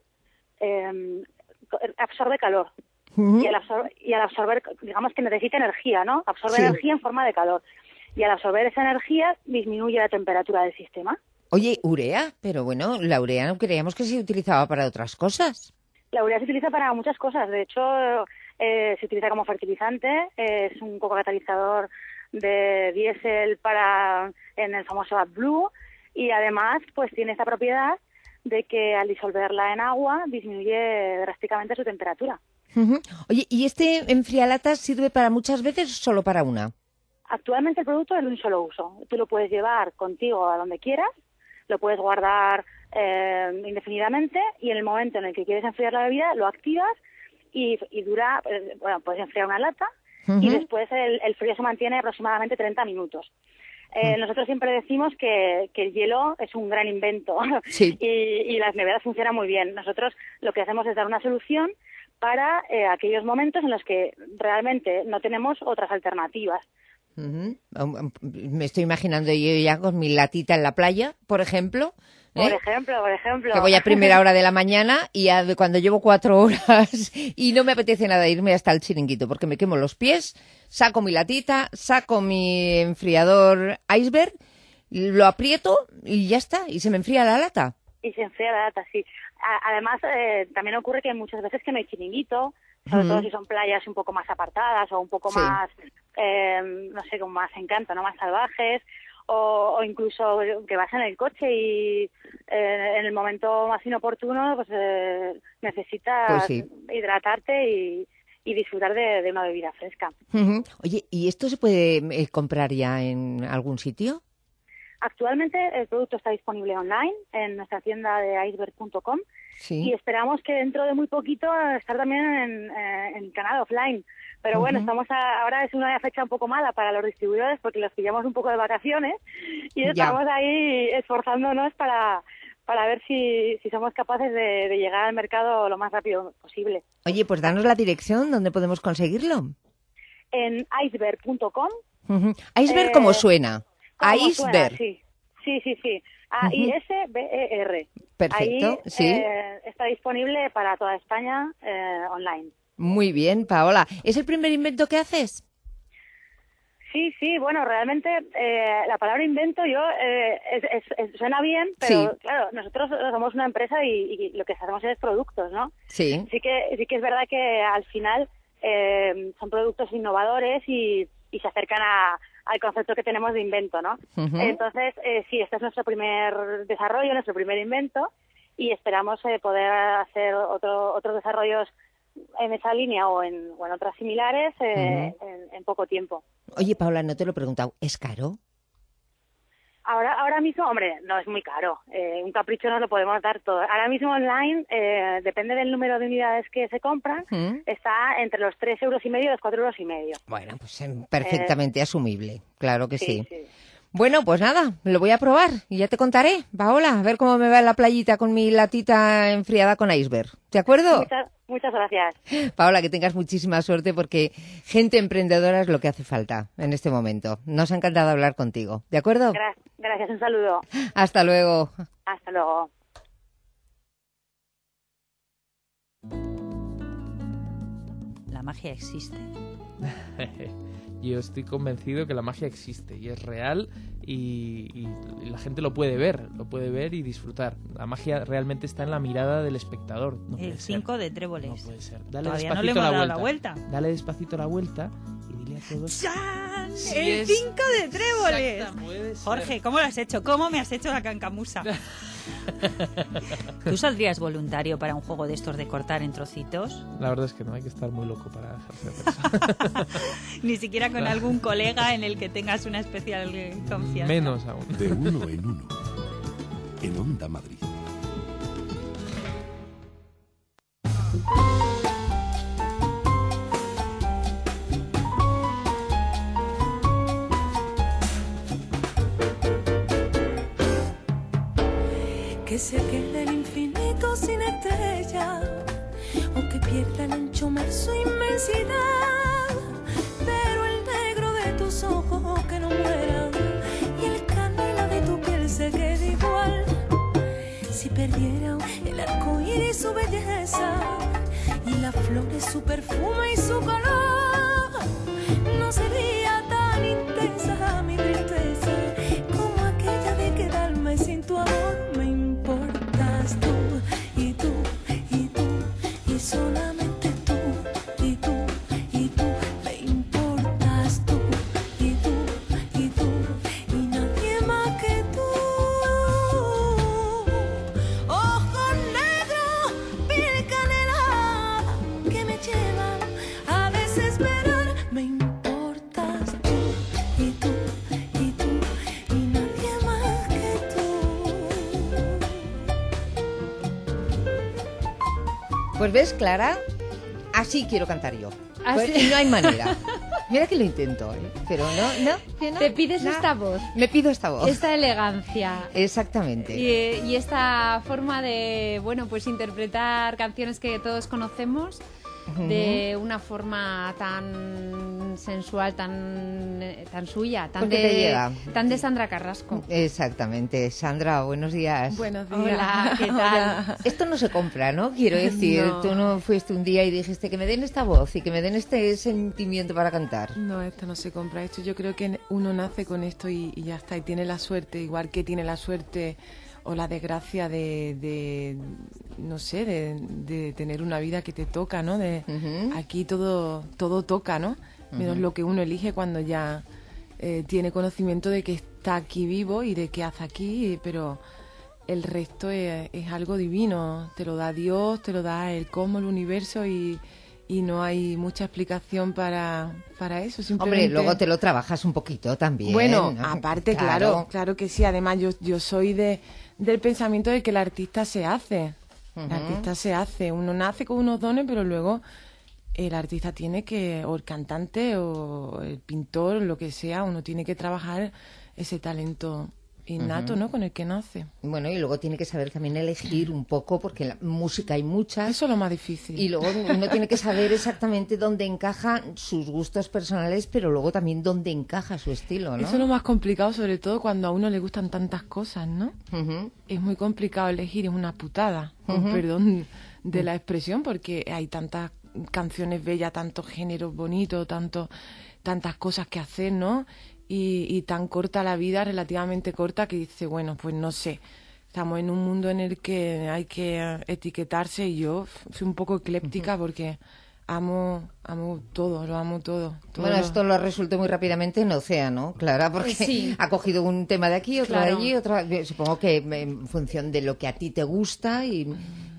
N: absorbe calor. Y al absorber, digamos que necesita energía, ¿no? Absorbe energía en forma de calor. Y al absorber esa energía disminuye la temperatura del sistema.
K: Oye, urea, pero bueno, la urea no creíamos que se utilizaba para otras cosas.
N: La urea se utiliza para muchas cosas. De hecho, se utiliza como fertilizante, es un poco catalizador de diésel en el famoso AdBlue, y además pues tiene esta propiedad de que al disolverla en agua disminuye drásticamente su temperatura.
K: Oye, ¿y este enfrialatas sirve para muchas veces o solo para una?
N: Actualmente el producto es de un solo uso. Tú lo puedes llevar contigo a donde quieras, lo puedes guardar indefinidamente, y en el momento en el que quieres enfriar la bebida lo activas y dura, puedes enfriar una lata y después el frío se mantiene aproximadamente 30 minutos. Nosotros siempre decimos que el hielo es un gran invento y las neveras funcionan muy bien. Nosotros lo que hacemos es dar una solución para aquellos momentos en los que realmente no tenemos otras alternativas.
K: Me estoy imaginando yo ya con mi latita en la playa, por ejemplo.
N: Por ejemplo.
K: Que voy a primera hora de la mañana y cuando llevo 4 horas y no me apetece nada irme hasta el chiringuito porque me quemo los pies, saco mi latita, saco mi enfriador Iceberg, lo aprieto y ya está, y se me enfría la lata.
N: Y se enfría la lata, sí. Además, también ocurre que muchas veces que no hay chiringuito, sobre todo si son playas un poco más apartadas o un poco más, no sé, con más encanto, no más salvajes, o incluso que vas en el coche y en el momento más inoportuno pues necesitas hidratarte y disfrutar de una bebida fresca.
K: Oye, ¿y esto se puede comprar ya en algún sitio?
N: Actualmente el producto está disponible online en nuestra tienda de iceberg.com y esperamos que dentro de muy poquito estar también en el canal offline. Pero bueno, ahora es una fecha un poco mala para los distribuidores porque los pillamos un poco de vacaciones y estamos ahí esforzándonos para ver si somos capaces de llegar al mercado lo más rápido posible.
K: Oye, pues danos la dirección donde podemos conseguirlo.
N: En iceberg.com.
K: Iceberg, ¿cómo suena? Iceberg.
N: Sí. A-I-S-B-E-R.
K: Perfecto,
N: ahí, está disponible para toda España online.
K: Muy bien, Paola. ¿Es el primer invento que haces?
N: Sí, bueno, realmente la palabra invento suena bien, pero claro, nosotros somos una empresa y lo que hacemos es productos, ¿no? Sí que es verdad que al final son productos innovadores y se acercan al concepto que tenemos de invento, ¿no? Entonces, sí, este es nuestro primer desarrollo, nuestro primer invento, y esperamos poder hacer otros desarrollos en esa línea o en otras similares en poco tiempo.
K: Oye, Paola, no te lo he preguntado, ¿es caro?
N: Ahora mismo, hombre, no es muy caro. Un capricho nos lo podemos dar todo. Ahora mismo online, depende del número de unidades que se compran, está entre los 3,5 euros y los 4,5 euros.
K: Bueno, pues perfectamente asumible, claro que sí. Bueno, pues nada, lo voy a probar y ya te contaré, Paola, a ver cómo me va en la playita con mi latita enfriada con iceberg. ¿De acuerdo?
N: Muchas gracias.
K: Paola, que tengas muchísima suerte porque gente emprendedora es lo que hace falta en este momento. Nos ha encantado hablar contigo. ¿De acuerdo?
N: Gracias, un saludo.
K: Hasta luego.
N: Hasta luego.
Q: La magia existe.
R: Yo estoy convencido que la magia existe y es real y la gente lo puede ver y disfrutar. La magia realmente está en la mirada del espectador. No
Q: el 5 de tréboles.
R: No puede ser. Dale
Q: Todavía
R: despacito
Q: no le hemos dado la vuelta.
R: Dale despacito la vuelta y dile a todos...
Q: ¡Chan!
R: Sí,
Q: ¡El 5 de tréboles!
R: Puede ser.
Q: Jorge, ¿cómo lo has hecho? ¿Cómo me has hecho la cancamusa? ¿Tú saldrías voluntario para un juego de estos de cortar en trocitos?
R: La verdad es que no, hay que estar muy loco para dejarse hacer eso.
Q: Ni siquiera con algún colega en el que tengas una especial confianza.
R: Menos aún.
J: De uno en uno. En Onda Madrid.
S: Que se pierda el infinito sin estrella, o que pierda el ancho mar su inmensidad, pero el negro de tus ojos que no mueran, perdieran el arco iris y su belleza, y las flores su perfume y su color, no sería tan intensa mi tristeza como aquella de quedarme sin tu amor. Me importas tú, y tú, y tú, y solamente tú, y tú, y tú. Me importas tú, y tú, y tú, y nadie más que tú. Ojos negros, piel canela, que me llevan a desesperar. Me importas tú, y tú, y tú, y nadie más que tú.
K: Pues ves, Clara, así quiero cantar yo.
L: ¿Así?
K: Pues, y no hay manera. Mira que lo intento, ¿eh? Pero no.
L: Te pides
K: no.
L: esta voz.
K: Me pido esta voz.
L: Esta elegancia.
K: Exactamente.
L: Y esta forma de, bueno, pues interpretar canciones que todos conocemos de una forma tan sensual, tan suya,
K: Porque te llega.
L: tan de Sandra Carrasco.
K: Exactamente. Sandra, buenos días.
Q: Buenos días.
L: Hola, ¿qué tal?
K: Esto no se compra, ¿no? Quiero decir,
Q: No.
K: tú no fuiste un día y dijiste que me den esta voz y que me den este sentimiento para cantar.
Q: No, esto no se compra. Esto yo creo que uno nace con esto y ya está. Y tiene la suerte, igual que tiene la suerte o la desgracia de no sé, de tener una vida que te toca, ¿no? Aquí todo toca, ¿no? Menos lo que uno elige cuando ya tiene conocimiento de que está aquí vivo y de qué hace aquí, pero el resto es algo divino. Te lo da Dios, te lo da el cosmos, el universo y no hay mucha explicación para eso. Simplemente...
K: Hombre, luego te lo trabajas un poquito también.
Q: Bueno,
K: ¿no?
Q: aparte, claro que sí. Además, yo soy del pensamiento de que el artista se hace. El artista se hace. Uno nace con unos dones, pero luego el artista tiene que, o el cantante, o el pintor, lo que sea, uno tiene que trabajar ese talento innato, ¿no? Con el que nace.
K: Bueno, y luego tiene que saber también elegir un poco, porque en la música hay muchas.
Q: Eso es lo más difícil.
K: Y luego uno tiene que saber exactamente dónde encajan sus gustos personales, pero luego también dónde encaja su estilo, ¿no?
Q: Eso es lo más complicado, sobre todo cuando a uno le gustan tantas cosas, ¿no? Es muy complicado elegir, es una putada, con perdón de la expresión, porque hay tantas canciones bellas, tantos géneros bonitos, tantas cosas que hacer, ¿no? Y tan corta la vida, relativamente corta, que dice, bueno, pues no sé, estamos en un mundo en el que hay que etiquetarse y yo soy un poco ecléptica porque amo todo, lo amo todo.
K: Bueno, esto lo resuelto muy rápidamente en Océano, Clara, porque
L: Sí.
K: ha cogido un tema de aquí, otro
L: Claro.
K: de allí, otro... Supongo que en función de lo que a ti te gusta y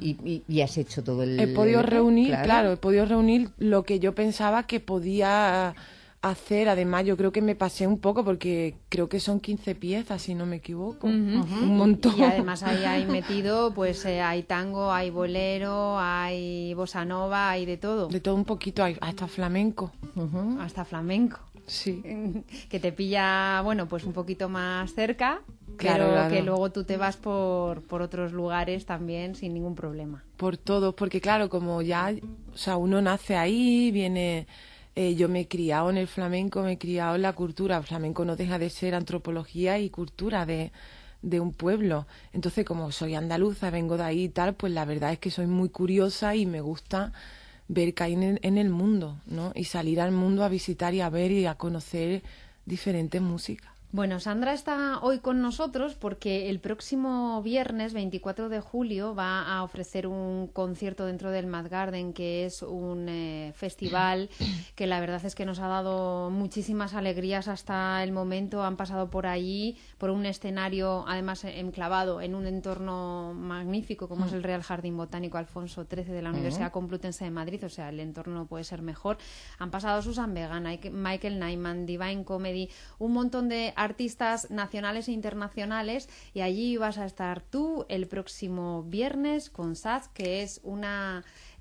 K: has hecho todo el...
Q: He podido reunir,
K: Clara.
Q: claro, he podido reunir lo que yo pensaba que podía hacer. Además, yo creo que me pasé un poco porque creo que son 15 piezas, si no me equivoco. Un montón.
L: Y además ahí hay metido, pues hay tango, hay bolero, hay bossa nova, hay de todo.
Q: De todo un poquito, hay hasta flamenco.
L: Hasta flamenco.
Q: Sí.
L: Que te pilla, bueno, pues un poquito más cerca,
Q: Claro,
L: pero
Q: claro.
L: que luego tú te vas por otros lugares también sin ningún problema.
Q: Por todo, porque claro, como ya, o sea, uno nace ahí, viene... yo me he criado en el flamenco, me he criado en la cultura. El flamenco no deja de ser antropología y cultura de un pueblo. Entonces, como soy andaluza, vengo de ahí y tal, pues la verdad es que soy muy curiosa y me gusta ver qué hay en el mundo, ¿no? Y salir al mundo a visitar y a ver y a conocer diferentes músicas.
L: Bueno, Sandra está hoy con nosotros porque el próximo viernes 24 de julio va a ofrecer un concierto dentro del Mad Garden, que es un festival que la verdad es que nos ha dado muchísimas alegrías hasta el momento. Han pasado por allí, por un escenario además enclavado en un entorno magnífico como es el Real Jardín Botánico Alfonso XIII de la Universidad Complutense de Madrid, o sea, el entorno no puede ser mejor. Han pasado Susan Vega, Michael Nyman, Divine Comedy, un montón de artistas nacionales e internacionales, y allí vas a estar tú el próximo viernes con Saz, que es una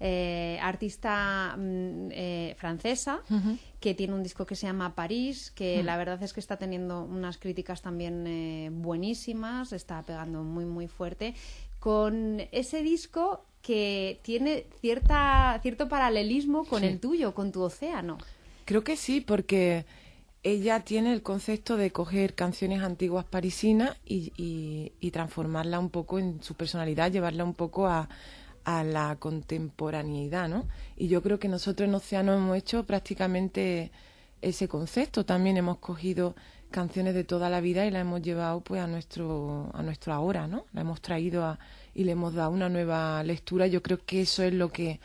L: artista francesa que tiene un disco que se llama París, que la verdad es que está teniendo unas críticas también buenísimas, está pegando muy muy fuerte con ese disco que tiene cierto paralelismo con el tuyo, con tu Océano.
Q: Creo que sí, porque ella tiene el concepto de coger canciones antiguas parisinas y transformarla un poco en su personalidad, llevarla un poco a la contemporaneidad, ¿no? Y yo creo que nosotros en Océano hemos hecho prácticamente ese concepto. También hemos cogido canciones de toda la vida y la hemos llevado pues a nuestro ahora, ¿no? La hemos traído y le hemos dado una nueva lectura. Yo creo que eso es lo que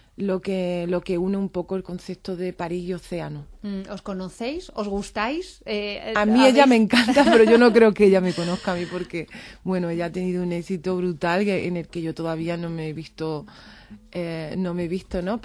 Q: une un poco el concepto de París y Océano.
L: ¿Os conocéis? ¿Os gustáis?
Q: A mí ella me encanta, pero yo no creo que ella me conozca a mí porque, bueno, ella ha tenido un éxito brutal en el que yo todavía no me he visto, ¿no?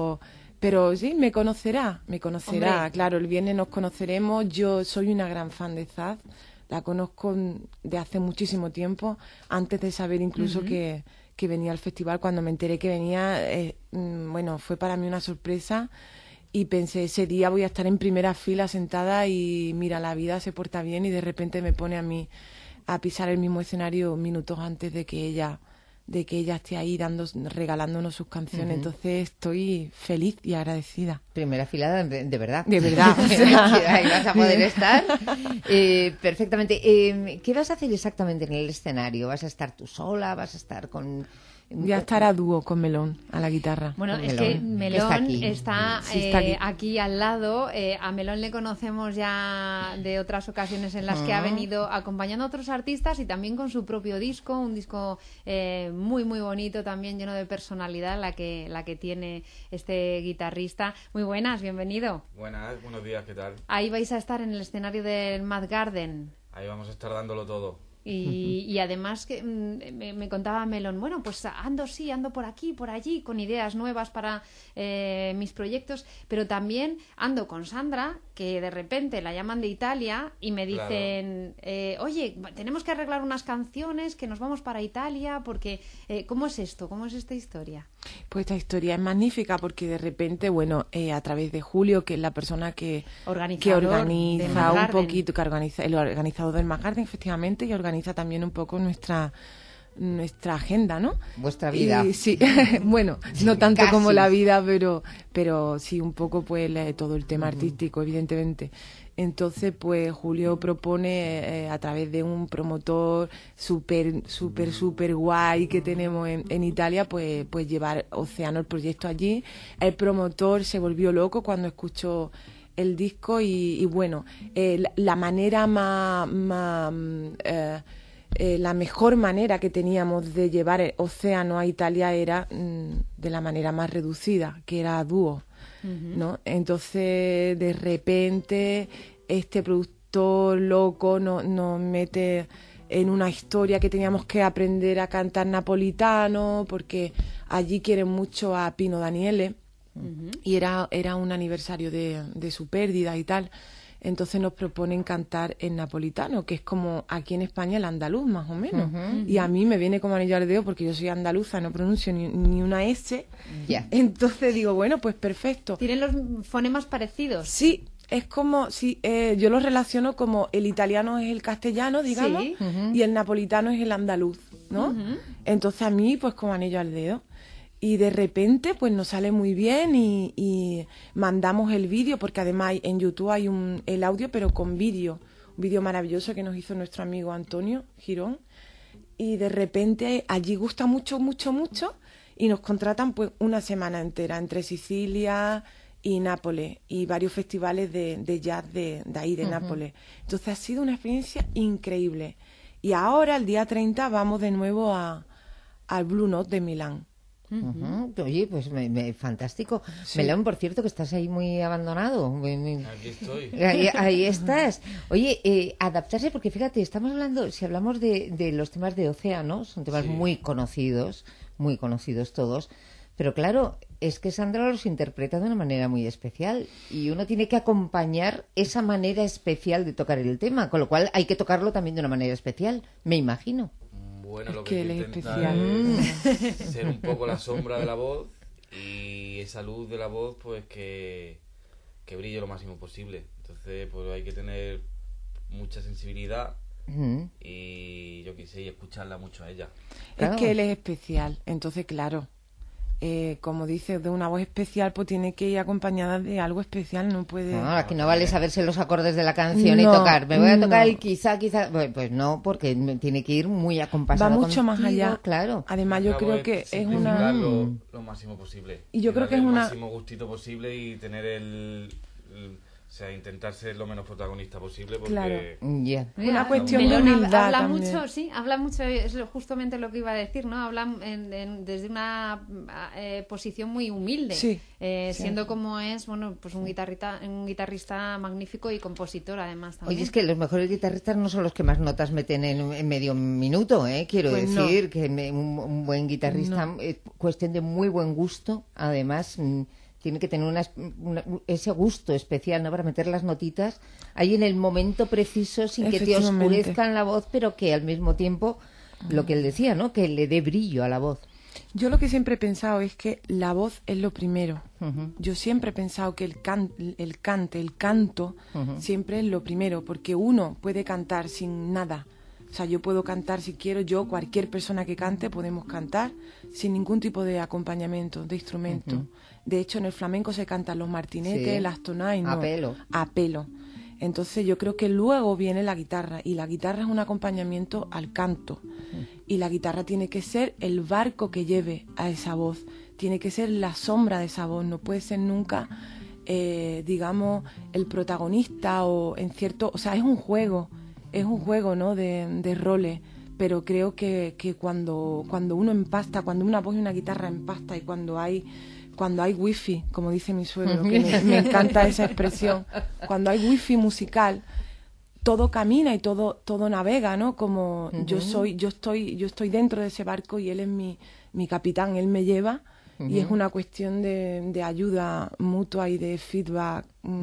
Q: Pero sí, me conocerá. Hombre. Claro, el viernes nos conoceremos. Yo soy una gran fan de Zaz, la conozco de hace muchísimo tiempo, antes de saber incluso que venía al festival. Cuando me enteré que venía, bueno, fue para mí una sorpresa y pensé, ese día voy a estar en primera fila sentada y mira, la vida se porta bien, y de repente me pone a mí a pisar el mismo escenario minutos antes de que ella esté ahí regalándonos sus canciones. Entonces estoy feliz y agradecida.
K: Primera fila de verdad.
Q: De verdad.
K: O sea, ahí vas a poder estar perfectamente. ¿Qué vas a hacer exactamente en el escenario? ¿Vas a estar tú sola? ¿Vas a estar con...?
Q: Voy a estar a dúo con Melón, a la guitarra.
L: Bueno, es que Melón está aquí al lado. A Melón le conocemos ya de otras ocasiones en las que ha venido acompañando a otros artistas y también con su propio disco, un disco muy, muy bonito, también lleno de personalidad, la que tiene este guitarrista. Muy buenas, bienvenido.
T: Buenas, buenos días, ¿qué tal?
L: Ahí vais a estar en el escenario del Mad Garden.
T: Ahí vamos a estar dándolo todo.
L: Y además que me contaba Melón, bueno, pues ando por aquí, por allí, con ideas nuevas para mis proyectos, pero también ando con Sandra, que de repente la llaman de Italia y me dicen, oye, tenemos que arreglar unas canciones, que nos vamos para Italia, porque ¿cómo es esto? ¿Cómo es esta historia?
Q: Pues esta historia es magnífica porque de repente, bueno, a través de Julio, que es la persona que organiza un poquito, que organiza, el organizador del Mad Garden, efectivamente, y organiza también un poco nuestra agenda, ¿no?
K: Vuestra vida.
Q: Sí, bueno, no tanto casi como la vida, pero sí un poco pues todo el tema artístico, evidentemente. Entonces, pues Julio propone a través de un promotor súper guay que tenemos en Italia, pues llevar Océano, el proyecto, allí. El promotor se volvió loco cuando escuchó el disco y bueno, la manera la mejor manera que teníamos de llevar Océano a Italia era de la manera más reducida, que era a dúo, ¿no? Entonces, de repente, este productor loco nos mete en una historia que teníamos que aprender a cantar napolitano, porque allí quieren mucho a Pino Daniele, y era un aniversario de su pérdida y tal. Entonces nos proponen cantar en napolitano, que es como aquí en España el andaluz, más o menos. Y a mí me viene como anillo al dedo porque yo soy andaluza, no pronuncio ni una S. Entonces digo, bueno, pues perfecto.
L: ¿Tienen los fonemas parecidos?
Q: Sí, es como, sí, yo lo relaciono como el italiano es el castellano, digamos, y el napolitano es el andaluz, ¿no? Entonces a mí, pues como anillo al dedo. Y de repente pues nos sale muy bien y mandamos el vídeo, porque además en YouTube hay el audio pero con vídeo, un vídeo maravilloso que nos hizo nuestro amigo Antonio Girón, y de repente allí gusta mucho y nos contratan pues una semana entera entre Sicilia y Nápoles y varios festivales de jazz de ahí de Nápoles. Entonces ha sido una experiencia increíble, y ahora el día 30 vamos de nuevo al Blue Note de Milán.
K: Oye, pues fantástico. Sí. Melón, por cierto, que estás ahí muy abandonado.
T: Aquí estoy.
K: Ahí estás. Oye, adaptarse, porque fíjate, estamos hablando, si hablamos de los temas de Océano, son temas muy conocidos todos, pero claro, es que Sandra los interpreta de una manera muy especial y uno tiene que acompañar esa manera especial de tocar el tema, con lo cual hay que tocarlo también de una manera especial, me imagino.
T: Bueno, lo que intenta es ser un poco la sombra de la voz, y esa luz de la voz pues que brille lo máximo posible. Entonces pues hay que tener mucha sensibilidad y yo qué sé, y escucharla mucho a ella.
Q: Es que él es especial, entonces claro, como dices, de una voz especial, pues tiene que ir acompañada de algo especial, no puede...
K: No, aquí no vale saberse los acordes de la canción y tocar. Me voy a tocar el quizá, pues no, porque tiene que ir muy acompasado.
Q: Va mucho más allá.
K: Claro.
Q: Además, yo creo que es una...
T: lo máximo posible.
Q: Y yo creo que es una...
T: el máximo gustito posible y tener o sea, intentar ser lo menos protagonista posible porque...
Q: Claro.
L: Una
Q: cuestión de humildad
L: habla
Q: también.
L: mucho, sí, habla mucho, es justamente lo que iba a decir, ¿no? Habla desde una posición muy humilde, siendo como es, bueno, pues un guitarrista magnífico y compositor además también.
K: Oye, es que los mejores guitarristas no son los que más notas meten en medio minuto, quiero
Q: Pues
K: decir que un buen guitarrista, cuestión de muy buen gusto, además... tiene que tener ese gusto especial, ¿no? Para meter las notitas ahí en el momento preciso sin que te oscurezcan la voz, pero que al mismo tiempo, lo que él decía, ¿no? Que le dé brillo a la voz.
Q: Yo lo que siempre he pensado es que la voz es lo primero. Yo siempre he pensado que el canto, siempre es lo primero, porque uno puede cantar sin nada. O sea, yo puedo cantar si quiero, cualquier persona que cante, podemos cantar sin ningún tipo de acompañamiento, de instrumento. De hecho, en el flamenco se cantan los martinetes, las tonadas, no, a pelo. Entonces yo creo que luego viene la guitarra, y la guitarra es un acompañamiento al canto. Y la guitarra tiene que ser el barco que lleve a esa voz, tiene que ser la sombra de esa voz, no puede ser nunca, digamos, el protagonista o sea, es un juego, ¿no? de roles, pero creo que cuando uno empasta, cuando una voz y una guitarra empasta y cuando hay wifi, como dice mi suegro, que me encanta esa expresión, cuando hay wifi musical, todo camina y todo navega, ¿no? Como yo estoy dentro de ese barco y él es mi capitán, él me lleva, y es una cuestión de ayuda mutua y de feedback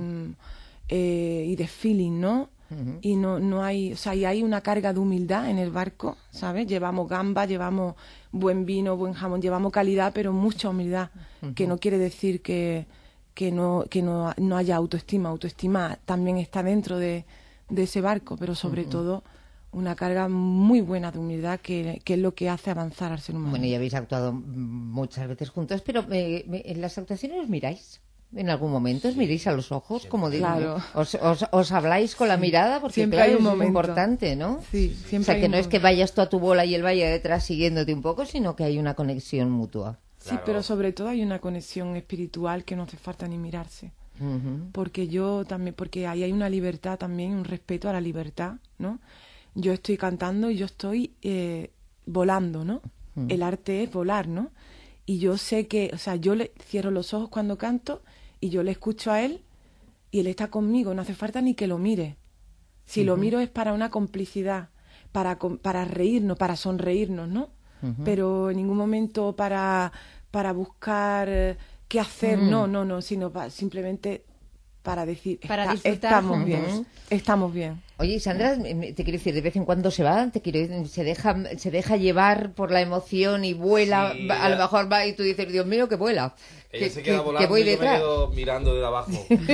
Q: y de feeling, ¿no? Y no hay, o sea, y hay una carga de humildad en el barco, ¿sabes? Llevamos gamba, llevamos buen vino, buen jamón, llevamos calidad, pero mucha humildad, que no quiere decir que no haya autoestima. Autoestima también está dentro de ese barco, pero sobre todo una carga muy buena de humildad, que es lo que hace avanzar al ser humano.
K: Bueno, y habéis actuado muchas veces juntos, pero ¿en las actuaciones os miráis? ¿En algún momento os miréis a los ojos? Como digo,
Q: claro.
K: ¿Os habláis con la mirada? Porque
Q: siempre
K: claro,
Q: hay un
K: es
Q: momento
K: importante, ¿no?
Q: Sí, siempre.
K: O sea,
Q: hay
K: que
Q: un
K: no es que vayas tú a tu bola y él vaya detrás siguiéndote un poco, sino que hay una conexión mutua.
Q: Sí, pero sobre todo hay una conexión espiritual que no hace falta ni mirarse. Porque ahí hay una libertad también, un respeto a la libertad, ¿no? Yo estoy cantando y yo estoy volando, ¿no? El arte es volar, ¿no? Y yo sé que, o sea, yo le cierro los ojos cuando canto y yo le escucho a él y él está conmigo, no hace falta ni que lo mire. Si lo miro es para una complicidad, para reírnos, para sonreírnos, ¿no? Pero en ningún momento para buscar qué hacer, no, sino simplemente para decir, estamos bien, estamos bien.
K: Oye, Sandra, te quiero decir, de vez en cuando se va, se deja llevar por la emoción y vuela,
T: sí,
K: a lo mejor va y tú dices, Dios mío, que vuela.
T: Ella se queda volando
K: voy
T: y yo
K: detrás.
T: me quedo mirando desde abajo.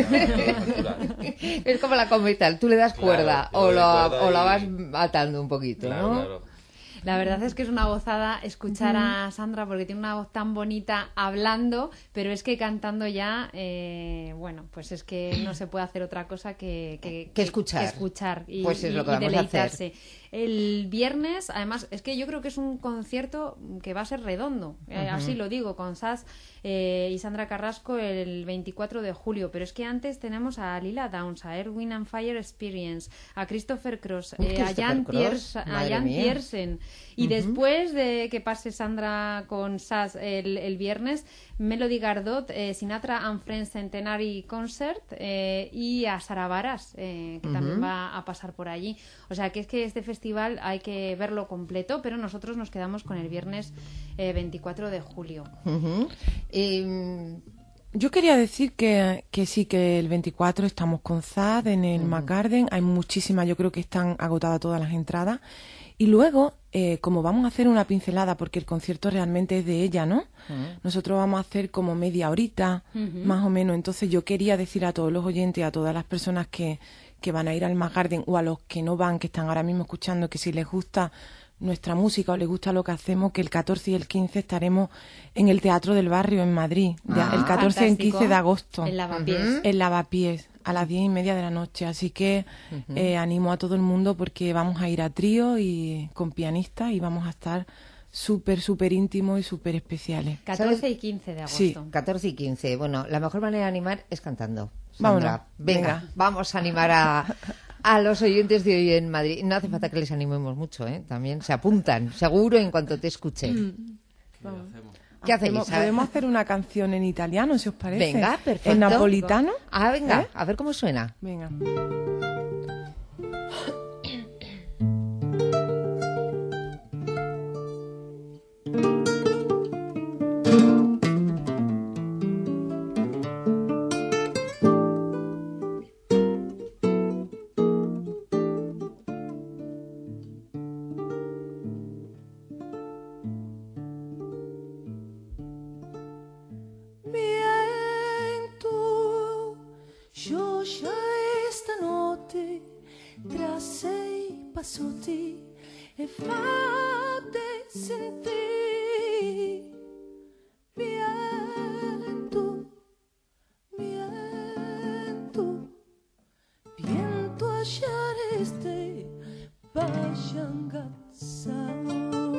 K: Es como la cometa, tú le das cuerda o la vas atando un poquito, ¿no?
T: Claro.
L: La verdad es que es una gozada escuchar a Sandra, porque tiene una voz tan bonita hablando, pero es que cantando ya, bueno, pues es que no se puede hacer otra cosa que escuchar y,
K: pues es lo que
L: y
K: vamos
L: deleitarse.
K: A hacer.
L: El viernes, además, es que yo creo que es un concierto que va a ser redondo, así lo digo, con Sas y Sandra Carrasco el 24 de julio, pero es que antes tenemos a Lila Downs, a Erwin and Fire Experience, a Christopher Cross, a Jan Piersen, y después de que pase Sandra con Sas el viernes, Melody Gardot, Sinatra and Friends Centenary Concert, y a Sara Varas, que también va a pasar por allí. O sea, que es que este festival hay que verlo completo, pero nosotros nos quedamos con el viernes 24 de julio.
Q: Yo quería decir que sí, que el 24 estamos con Zad en el McGarden. Hay muchísimas, yo creo que están agotadas todas las entradas. Y luego, como vamos a hacer una pincelada, porque el concierto realmente es de ella, ¿no? Nosotros vamos a hacer como media horita, más o menos. Entonces yo quería decir a todos los oyentes, a todas las personas que van a ir al McGarden, o a los que no van, que están ahora mismo escuchando, que si les gusta nuestra música o les gusta lo que hacemos, que el 14 y el 15 estaremos en el Teatro del Barrio en Madrid. El 14 y el 15 de agosto.
L: En Lavapiés.
Q: En Lavapiés, a las 10:30 de la noche. Así que animo a todo el mundo porque vamos a ir a trío y con pianistas y vamos a estar súper íntimos y súper especiales.
L: 14 y 15 de agosto.
Q: Sí.
K: 14 y 15. Bueno, la mejor manera de animar es cantando.
Q: Vámonos.
K: Sandra, venga, vamos a animar a los oyentes de hoy en Madrid. No hace falta que les animemos mucho, ¿eh? También se apuntan, seguro, en cuanto te escuchen. ¿Qué hacemos?
Q: ¿Podemos hacer una canción en italiano, si os parece?
K: Venga, perfecto.
Q: ¿En napolitano?
K: Ah, venga, a ver cómo suena.
Q: Venga.
S: E fate sentire viento, viento, viento a sciareste pasciangazzao.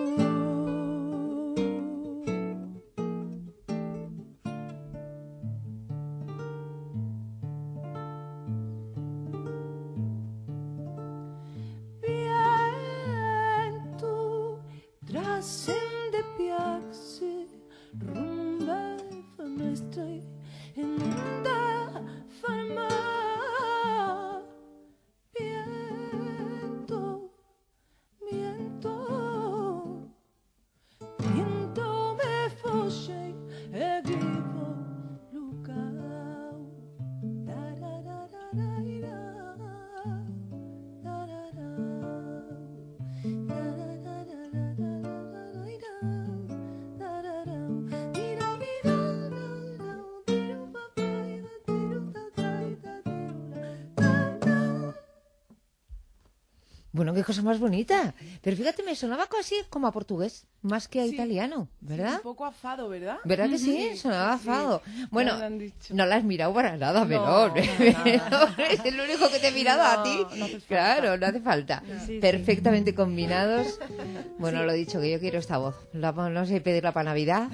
S: Trascende piazze, rumba finestre, anda farma. Viento, viento, viento me fosce e vivo lucao. Da da da da da da da da
K: Bueno, qué cosa más bonita. Pero fíjate, me sonaba casi como a portugués, más que a italiano, ¿verdad?
Q: Sí, un poco a fado, ¿verdad?
K: ¿Verdad que sí? Sonaba a fado. Bueno,
Q: no
K: no la has mirado para nada, Melón. Es el único que te he mirado a ti.
Q: No hace falta.
K: Claro, no hace falta.
Q: Sí,
K: perfectamente combinados. Bueno, lo he dicho, que yo quiero esta voz. No sé, pedirla para Navidad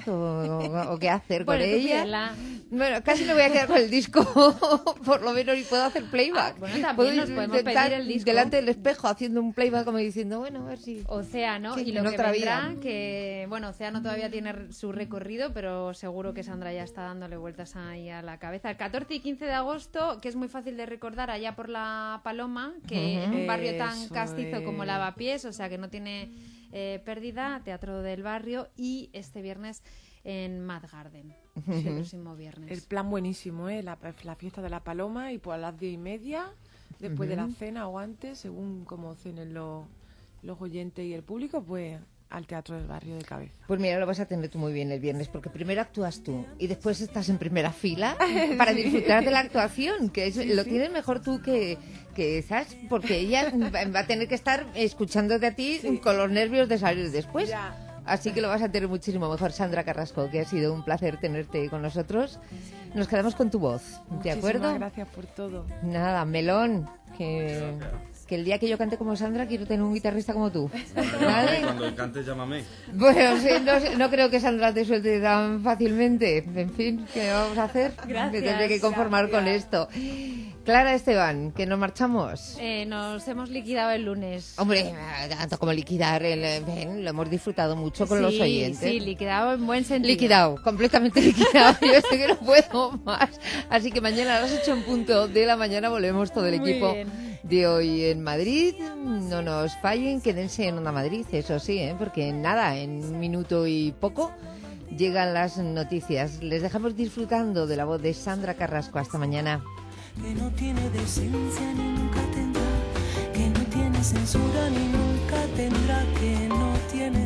K: o qué hacer con ella.
L: Pídela.
K: Bueno, casi me voy a quedar con el disco, por lo menos, y puedo hacer playback.
L: Bueno, también
K: Puedo
L: nos podemos
K: intentar
L: pedir el disco.
K: delante del espejo haciendo un playback como diciendo, bueno, a ver si...
L: Océano,
K: Sí,
L: y lo
K: en
L: que
K: otra
L: vendrá,
K: vida.
L: que bueno, Océano todavía tiene su recorrido, pero seguro que Sandra ya está dándole vueltas ahí a la cabeza. El 14 y 15 de agosto, que es muy fácil de recordar, allá por La Paloma, que en un barrio tan
Q: Eso
L: castizo como
Q: es.
L: Lavapiés, o sea que no tiene pérdida, Teatro del Barrio, y este viernes en Mad Garden, el próximo viernes.
Q: El plan buenísimo, ¿eh? La fiesta de La Paloma y pues a las 10:30, después de la cena o antes, según como cenen los oyentes y el público, pues al Teatro del Barrio de cabeza.
K: Pues mira, lo vas a tener tú muy bien el viernes, porque primero actúas tú y después estás en primera fila para disfrutar de la actuación, que lo tienes mejor tú que ¿sabes? Porque ella va a tener que estar escuchándote a ti con los nervios de salir después.
Q: Ya.
K: Así que lo vas a tener muchísimo mejor. Sandra Carrasco, que ha sido un placer tenerte con nosotros. Nos quedamos con tu voz, ¿de acuerdo?
Q: Muchísimas gracias por todo.
K: Nada, Melón, que el día que yo cante como Sandra quiero tener un guitarrista como tú. ¿Vale?
T: Cuando cantes, llámame.
K: Bueno, sí, no creo que Sandra te suelte tan fácilmente. En fin, ¿qué vamos a hacer?
L: Gracias.
K: Me tendré que conformar con esto. Clara Esteban, que nos marchamos.
L: Nos hemos liquidado el lunes.
K: Hombre, tanto como liquidar, ven, lo hemos disfrutado mucho con los oyentes.
L: Sí, liquidado en buen sentido.
K: Liquidado, completamente liquidado. Yo sé que no puedo más. Así que mañana a las 8 en punto de la mañana volvemos todo el
L: Muy
K: equipo
L: bien.
K: de hoy en Madrid. No nos fallen, quédense en Onda Madrid, eso sí, porque nada, en un minuto y poco llegan las noticias. Les dejamos disfrutando de la voz de Sandra Carrasco. Hasta mañana.
S: Que no tiene decencia ni nunca tendrá, que no tiene censura ni nunca tendrá, que no tiene